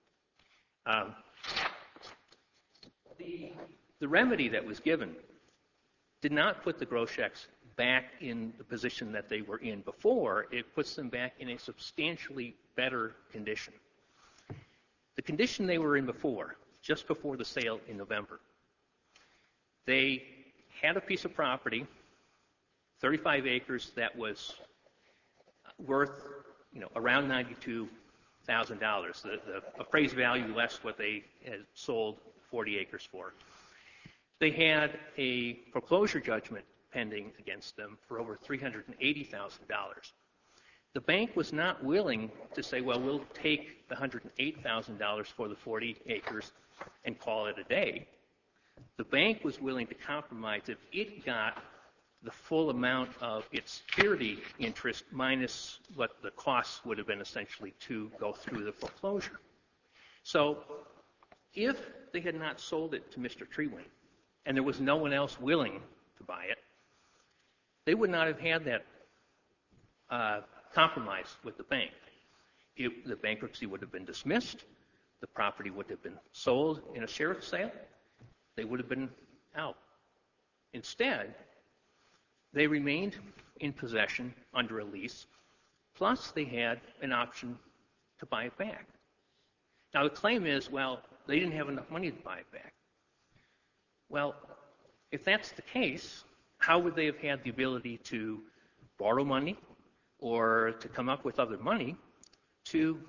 The remedy that was given did not put the Grosheks back in the position that they were in before. It puts them back in a substantially better condition. The condition they were in before, just before the sale in November, they had a piece of property, 35 acres, that was worth, around $92,000. The appraised value less what they had sold 40 acres for. They had a foreclosure judgment pending against them for over $380,000. The bank was not willing to say, well, we'll take the $108,000 for the 40 acres and call it a day. The bank was willing to compromise if it got the full amount of its security interest minus what the costs would have been essentially to go through the foreclosure. So if they had not sold it to Mr. Trewin and there was no one else willing to buy it, they would not have had that compromise with the bank. The bankruptcy would have been dismissed. The property would have been sold in a sheriff's sale. They would have been out. Instead, they remained in possession under a lease, plus they had an option to buy it back. Now, the claim is, well, they didn't have enough money to buy it back. Well, if that's the case, how would they have had the ability to borrow money or to come up with other money to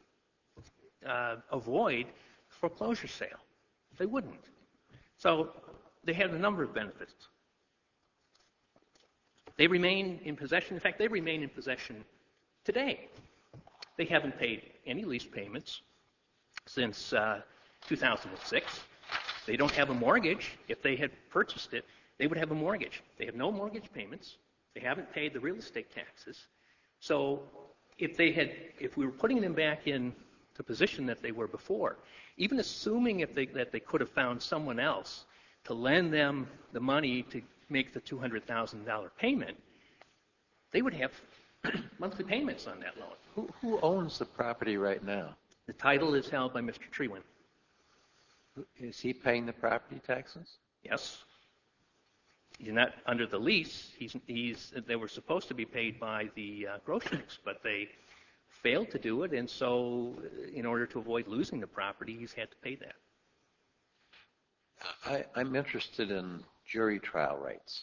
avoid foreclosure sale? They wouldn't. So they had a number of benefits. They remain in possession. In fact, they remain in possession today. They haven't paid any lease payments since 2006. They don't have a mortgage. If they had purchased it, they would have a mortgage. They have no mortgage payments. They haven't paid the real estate taxes. So if we were putting them back in the position that they were before, even assuming that they could have found someone else to lend them the money to make the $200,000 payment, they would have monthly payments on that loan. Who owns the property right now? The title is held by Mr. Trewin. Is he paying the property taxes? Yes. He's not under the lease. They were supposed to be paid by the Grosheks, but they failed to do it, and so in order to avoid losing the property, he's had to pay that. I'm interested in jury trial rights.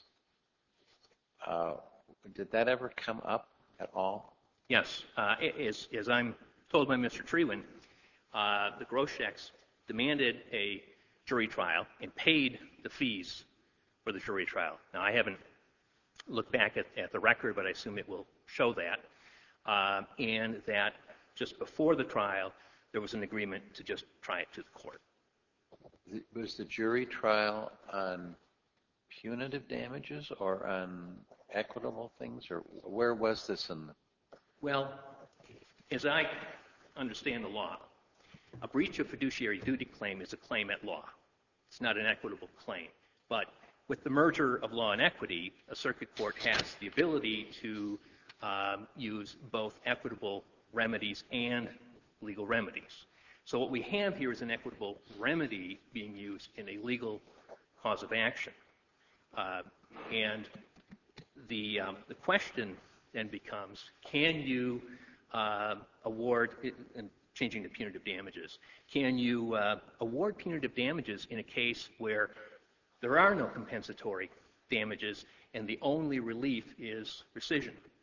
Did that ever come up at all? Yes. As I'm told by Mr. Trewin, the Grosheks demanded a jury trial and paid the fees for the jury trial. Now, I haven't looked back at the record, but I assume it will show that. And that just before the trial, there was an agreement to just try it to the court. Was the jury trial on punitive damages or on equitable things, or where was this in? Well, as I understand the law, a breach of fiduciary duty claim is a claim at law. It's not an equitable claim. But with the merger of law and equity, a circuit court has the ability to use both equitable remedies and legal remedies. So what we have here is an equitable remedy being used in a legal cause of action. And the question then becomes, can you award, and changing to punitive damages, can you award punitive damages in a case where there are no compensatory damages and the only relief is rescission?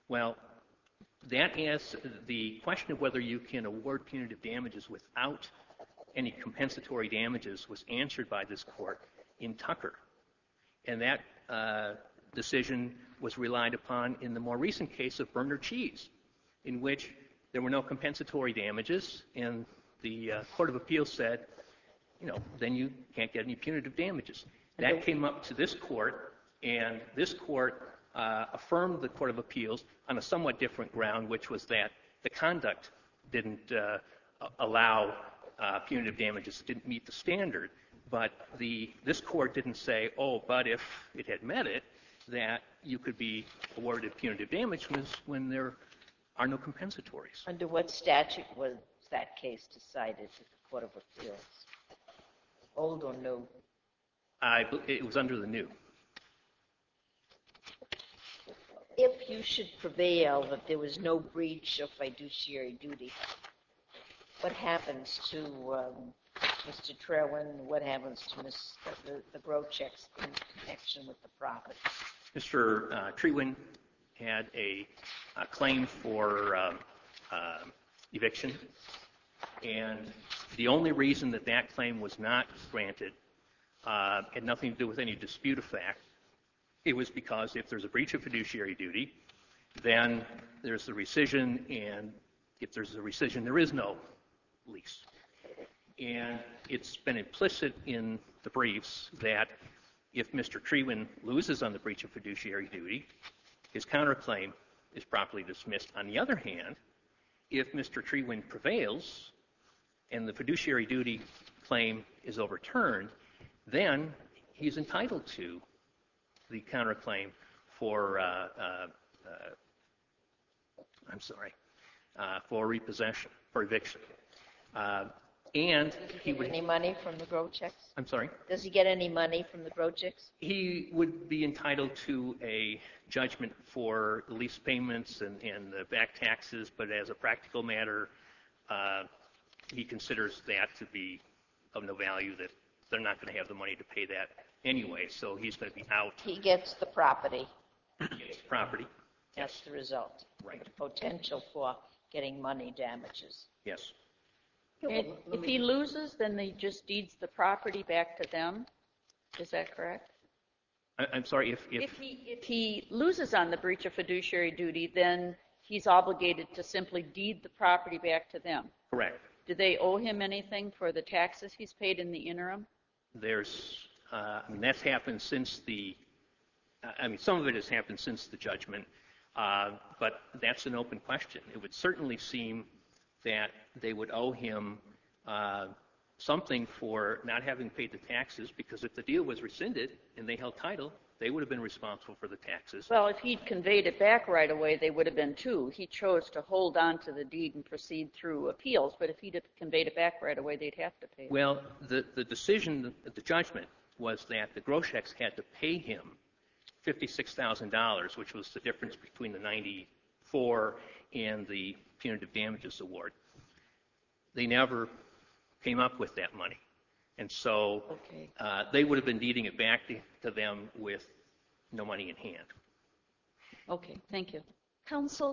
Well, that is the question of whether you can award punitive damages without any compensatory damages was answered by this court in Tucker. And that decision was relied upon in the more recent case of Bernard Cheese, in which there were no compensatory damages, and the Court of Appeals said, then you can't get any punitive damages. That came up to this court, and this court affirmed the Court of Appeals on a somewhat different ground, which was that the conduct didn't allow punitive damages, didn't meet the standard. But this court didn't say, but if it had met it, that you could be awarded punitive damages when there are no compensatories. Under what statute was that case decided at the Court of Appeals? Old or new? It was under the new. If you should prevail that there was no breach of fiduciary duty, what happens to Mr. Trewin? What happens to the Grocheks in connection with the property? Mr. Trewin had a claim for eviction, and the only reason that claim was not granted had nothing to do with any dispute of fact. It was because if there's a breach of fiduciary duty, then there's the rescission, and if there's a rescission, there is no lease. And it's been implicit in the briefs that if Mr. Trewin loses on the breach of fiduciary duty, his counterclaim is properly dismissed. On the other hand, if Mr. Trewin prevails and the fiduciary duty claim is overturned, then he's entitled to the counterclaim for for repossession, for eviction. And he would. Any money from the Grocheks? I'm sorry? Does he get any money from the Grocheks? He would be entitled to a judgment for lease payments and the back taxes, but as a practical matter, he considers that to be of no value, that they're not going to have the money to pay that anyway, so he's going to be out. He gets the property. He gets the property. That's the result. Right. The potential for getting money damages. Yes. If he loses, then he just deeds the property back to them. Is that correct? I'm sorry, If he loses on the breach of fiduciary duty, then he's obligated to simply deed the property back to them. Correct. Do they owe him anything for the taxes he's paid in the interim? That's happened since some of it has happened since the judgment, but that's an open question. It would certainly seem that they would owe him something for not having paid the taxes, because if the deal was rescinded and they held title, they would have been responsible for the taxes. Well, if he'd conveyed it back right away, they would have been too. He chose to hold on to the deed and proceed through appeals, but if he'd have conveyed it back right away, they'd have to pay it. Well, the decision, the judgment, was that the Grocheks had to pay him $56,000, which was the difference between the $94,000 and the punitive damages award. They never came up with that money. And so they would have been deeding it back to them with no money in hand. Okay, thank you. Counsel,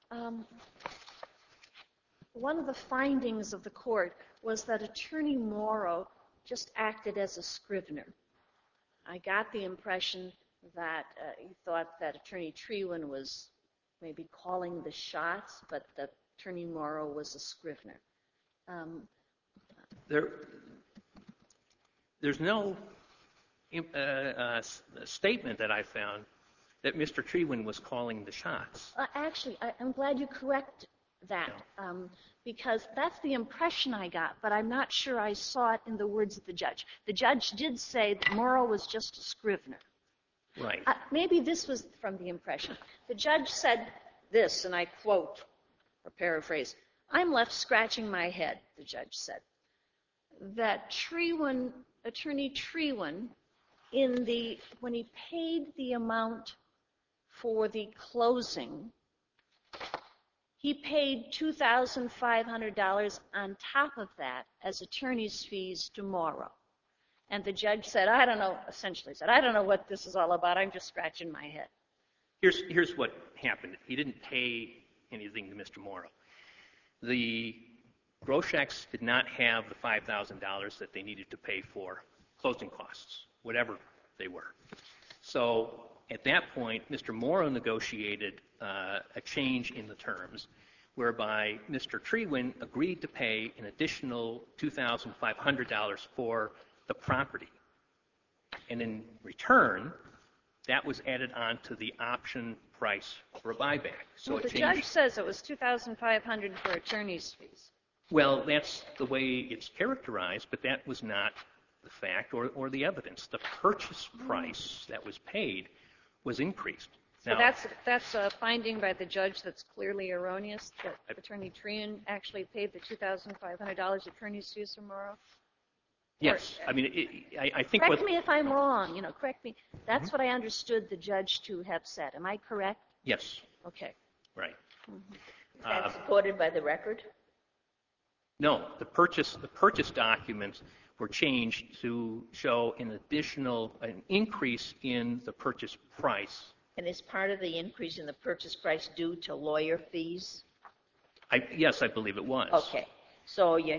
one of the findings of the court was that Attorney Morrow just acted as a scrivener. I got the impression that you thought that Attorney Trewin was maybe calling the shots, but that Attorney Morrow was a scrivener. There's no statement that I found that Mr. Trewin was calling the shots. Actually, I'm glad you correct that, because that's the impression I got, but I'm not sure I saw it in the words of the judge. The judge did say that Morrow was just a scrivener. Right. Maybe this was from the impression. The judge said this, and I quote or paraphrase, "I'm left scratching my head," the judge said, that Attorney Trewin, when he paid the amount for the closing, he paid $2,500 on top of that as attorney's fees to Morrow. And the judge said, essentially said, I don't know what this is all about. I'm just scratching my head. Here's what happened. He didn't pay anything to Mr. Morrow. The Grosheks did not have the $5,000 that they needed to pay for closing costs, whatever they were. So at that point, Mr. Morrow negotiated a change in the terms whereby Mr. Trewin agreed to pay an additional $2,500 for the property. And in return, that was added on to the option price for a buyback. So well, the judge says it was $2,500 for attorney's fees. Well, that's the way it's characterized, but that was not the fact or the evidence. The purchase price that was paid was increased. So now, that's a finding by the judge that's clearly erroneous, that Attorney Trewin actually paid the $2,500 attorney's fees for Morrow? yes. I mean, I think correct me if I'm wrong. Correct me. That's what I understood the judge to have said. Am I correct? Yes, Okay. right. Is that supported by the record? No, the purchase documents were changed to show an increase in the purchase price. And is part of the increase in the purchase price due to lawyer fees? Yes, I believe it was. Okay. So you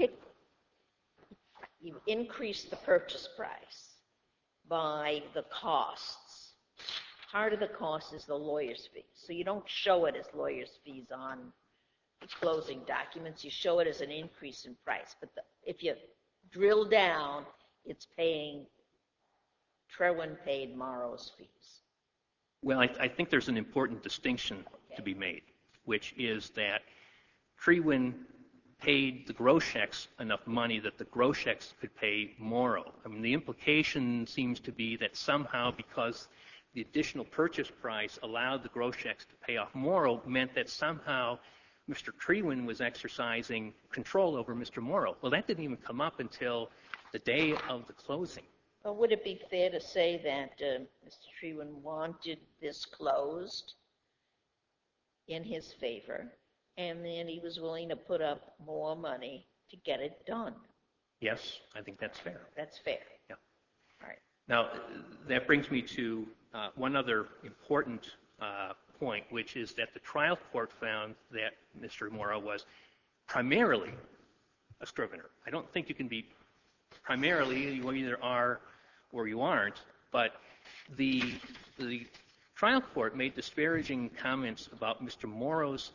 increased the purchase price by the costs. Part of the cost is the lawyer's fees. So you don't show it as lawyer's fees on the closing documents. You show it as an increase in price. But if you drill down, it's paying, Trewin paid Morrow's fees. Well, I think there's an important distinction to be made, which is that Trewin paid the Grosheks enough money that the Grosheks could pay Morrow. I mean, the implication seems to be that somehow because the additional purchase price allowed the Grosheks to pay off Morrow meant that somehow Mr. Trewin was exercising control over Mr. Morrow. Well, that didn't even come up until the day of the closing. Well, would it be fair to say that Mr. Trewin wanted this closed in his favor, and then he was willing to put up more money to get it done? Yes, I think that's fair. That's fair. Yeah. All right. Now, that brings me to one other important point, which is that the trial court found that Mr. Morrow was primarily a scrivener. I don't think you can be primarily, you either are or you aren't, but the trial court made disparaging comments about Mr. Morrow's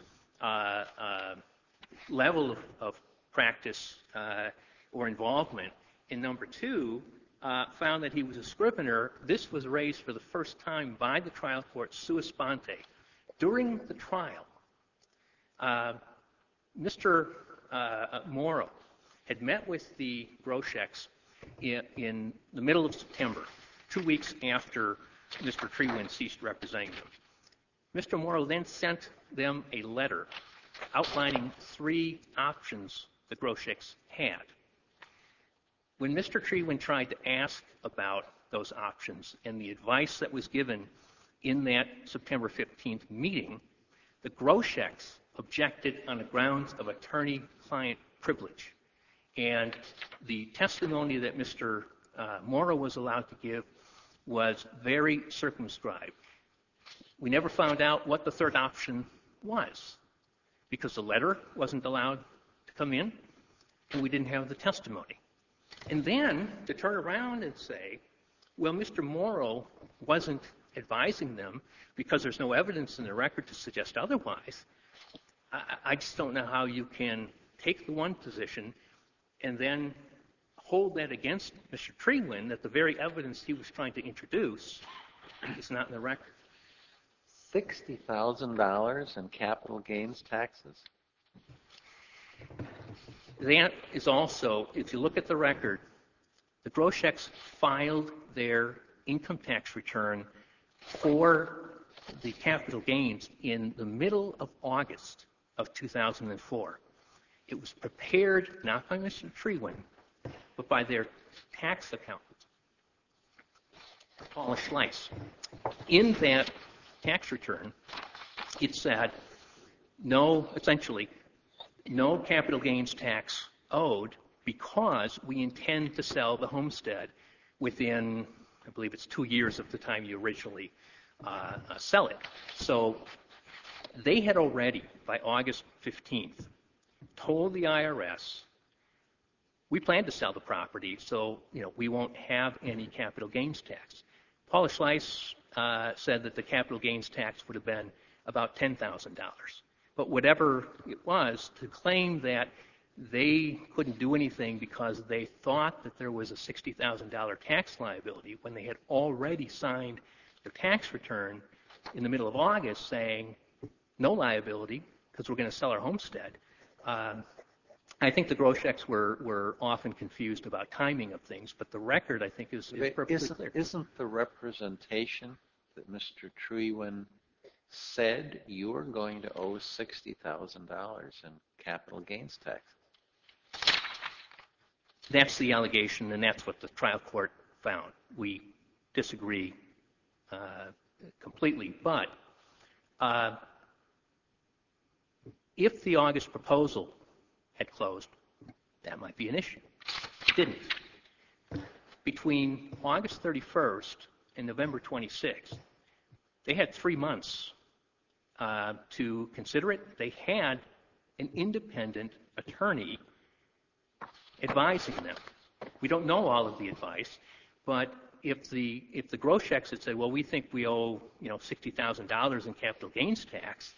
level of practice or involvement. And number two, found that he was a scrivener. This was raised for the first time by the trial court sua sponte. During the trial, Mr. Morrow had met with the Grosheks in the middle of September, 2 weeks after Mr. Trewin ceased representing them. Mr. Morrow then sent them a letter outlining 3 options the Grosheks had. When Mr. Trewin tried to ask about those options and the advice that was given in that September 15th meeting, the Grosheks objected on the grounds of attorney-client privilege. And the testimony that Mr. Morrow was allowed to give was very circumscribed. We never found out what the third option was because the letter wasn't allowed to come in and we didn't have the testimony. And then to turn around and say, well, Mr. Morrow wasn't advising them because there's no evidence in the record to suggest otherwise, I just don't know how you can take the one position and then hold that against Mr. Trewin that the very evidence he was trying to introduce is not in the record. $60,000 in capital gains taxes? That is also, if you look at the record, the Grosheks filed their income tax return for the capital gains in the middle of August of 2004. It was prepared not by Mr. Trewin, but by their tax accountant, Paula Schleiss. In that tax return, it said essentially, no capital gains tax owed because we intend to sell the homestead within, I believe it's 2 years of the time you originally sell it. So they had already, by August 15th, told the IRS, we plan to sell the property, so we won't have any capital gains tax. Paula Schleiss said that the capital gains tax would have been about $10,000. But whatever it was, to claim that they couldn't do anything because they thought that there was a $60,000 tax liability when they had already signed their tax return in the middle of August saying no liability because we're going to sell our homestead. I think the Grosheks were often confused about timing of things, but the record, I think, is perfectly clear. Isn't the representation that Mr. Trewin said you were going to owe $60,000 in capital gains tax? That's the allegation, and that's what the trial court found. We disagree completely, but if the August proposal had closed, that might be an issue. It didn't. Between August 31st and November 26th, they had 3 months to consider it. They had an independent attorney advising them. We don't know all of the advice, but if the Grosheks had said, well, we think we owe $60,000 in capital gains tax,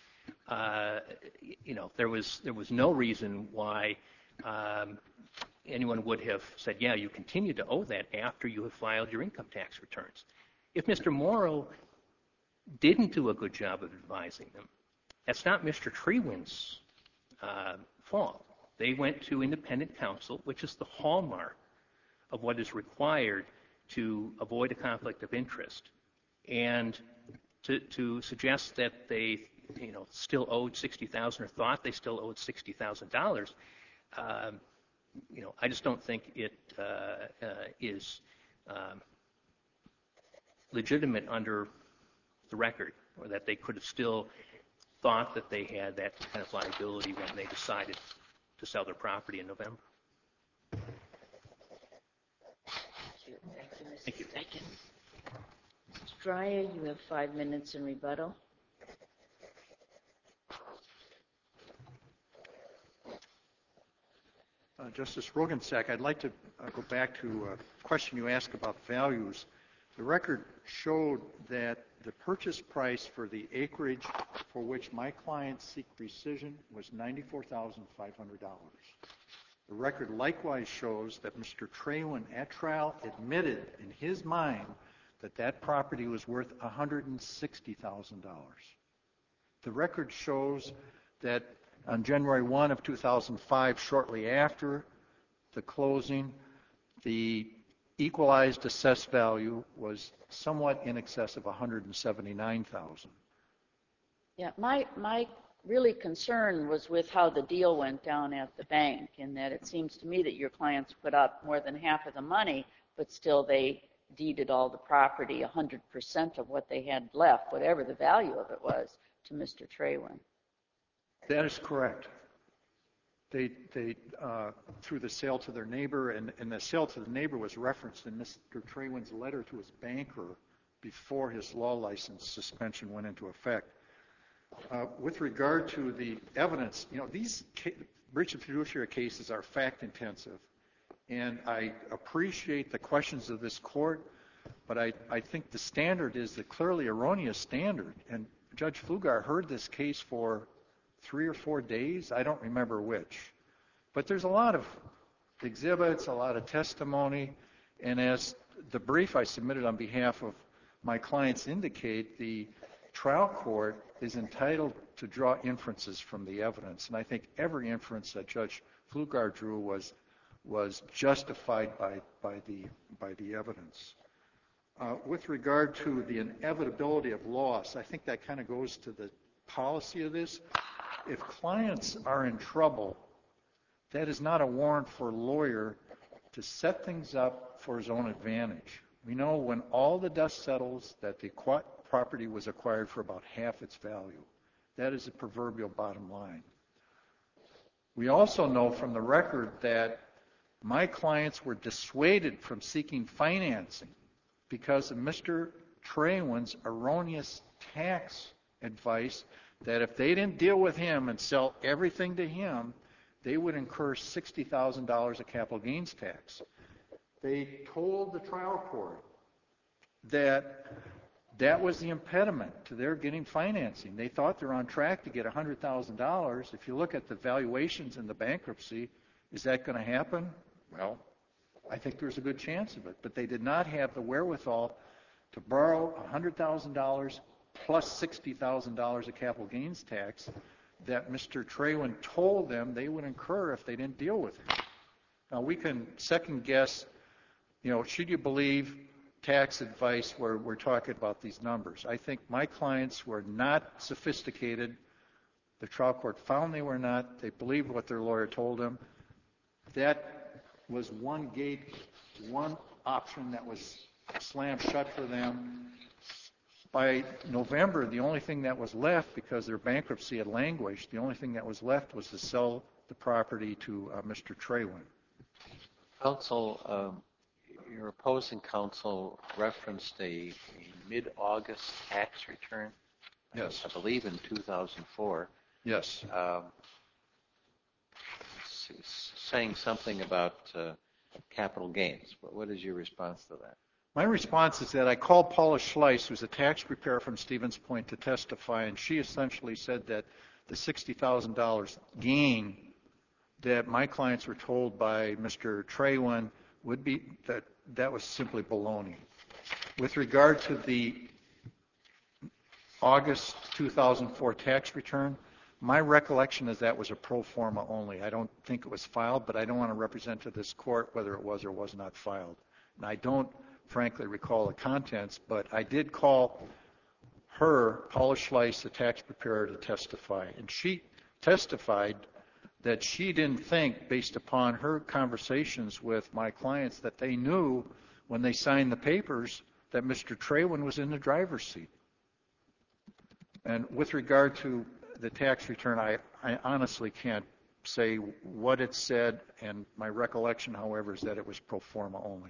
there was no reason why anyone would have said, yeah, you continue to owe that after you have filed your income tax returns. If Mr. Morrow didn't do a good job of advising them, that's not Mr. Trewin's fault. They went to independent counsel, which is the hallmark of what is required to avoid a conflict of interest. And to suggest that they still owed $60,000 or thought they still owed $60,000, I just don't think it is legitimate under the record, or that they could have still thought that they had that kind of liability when they decided to sell their property in November. Thank you, Mr. Steichen. Mr. Dreyer, you have 5 minutes in rebuttal. Justice Roggensack, I'd like to go back to a question you asked about values. The record showed that the purchase price for the acreage for which my clients seek rescission was $94,500. The record likewise shows that Mr. Trewin at trial admitted in his mind that that property was worth $160,000. The record shows that on January 1 of 2005, shortly after the closing, the equalized assessed value was somewhat in excess of $179,000. Yeah, my really concern was with how the deal went down at the bank, in that it seems to me that your clients put up more than half of the money, but still they deeded all the property, 100% of what they had left, whatever the value of it was, to Mr. Trewin. That is correct. They through the sale to their neighbor, and the sale to the neighbor was referenced in Mr. Trewin's letter to his banker before his law license suspension went into effect. With regard to the evidence, these breach of fiduciary cases are fact intensive, and I appreciate the questions of this court, but I think the standard is the clearly erroneous standard, and Judge Pflugar heard this case for 3 or 4 days, I don't remember which. But there's a lot of exhibits, a lot of testimony, and as the brief I submitted on behalf of my clients indicate, the trial court is entitled to draw inferences from the evidence, and I think every inference that Judge Pflugar drew was justified by the evidence. With regard to the inevitability of loss, I think that kind of goes to the policy of this. If clients are in trouble, that is not a warrant for a lawyer to set things up for his own advantage. We know when all the dust settles that the property was acquired for about half its value. That is the proverbial bottom line. We also know from the record that my clients were dissuaded from seeking financing because of Mr. Traywin's erroneous tax advice that if they didn't deal with him and sell everything to him, they would incur $60,000 of capital gains tax. They told the trial court that that was the impediment to their getting financing. They thought they were on track to get $100,000. If you look at the valuations in the bankruptcy, is that going to happen? Well, I think there's a good chance of it. But they did not have the wherewithal to borrow $100,000 plus $60,000 of capital gains tax that Mr. Traywin told them they would incur if they didn't deal with him. Now, we can second guess, should you believe tax advice where we're talking about these numbers? I think my clients were not sophisticated. The trial court found they were not. They believed what their lawyer told them. That was one gate, one option that was slammed shut for them. By November, the only thing that was left, because their bankruptcy had languished, the only thing that was left was to sell the property to Mr. Traywin. Counsel, your opposing counsel referenced a mid-August tax return. Yes. I believe in 2004. Yes. Saying something about capital gains. What is your response to that? My response is that I called Paula Schleiss, who's a tax preparer from Stevens Point, to testify, and she essentially said that the $60,000 gain that my clients were told by Mr. Traywin would be, that was simply baloney. With regard to the August 2004 tax return, my recollection is that was a pro forma only. I don't think it was filed, but I don't want to represent to this court whether it was or was not filed. And I don't frankly recall the contents, but I did call her, Paula Schleiss, the tax preparer, to testify. And she testified that she didn't think, based upon her conversations with my clients, that they knew when they signed the papers that Mr. Traywin was in the driver's seat. And with regard to the tax return, I honestly can't say what it said, and my recollection, however, is that it was pro forma only.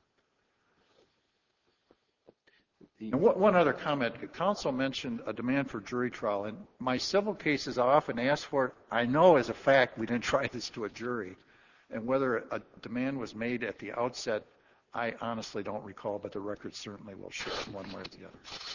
And one other comment. Counsel mentioned a demand for jury trial. In my civil cases, I often ask for it. I know as a fact we didn't try this to a jury. And whether a demand was made at the outset, I honestly don't recall, but the record certainly will show it one way or the other.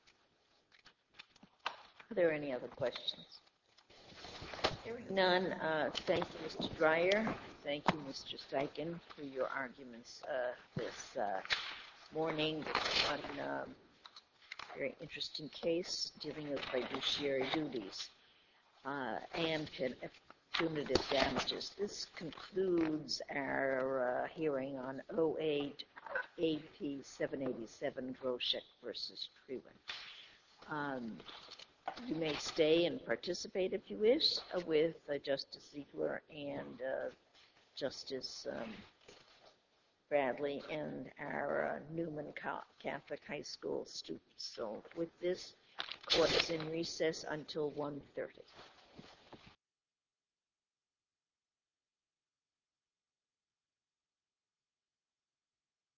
Are there any other questions? Hearing none, thank you, Mr. Dreyer. Thank you, Mr. Steichen, for your arguments this morning on a very interesting case dealing with fiduciary duties and punitive damages. This concludes our hearing on 08 AP 787 Groshek versus Traywin. You may stay and participate if you wish with Justice Ziegler and Justice Bradley and our Newman Catholic High School students. So with this, court is in recess until 1:30.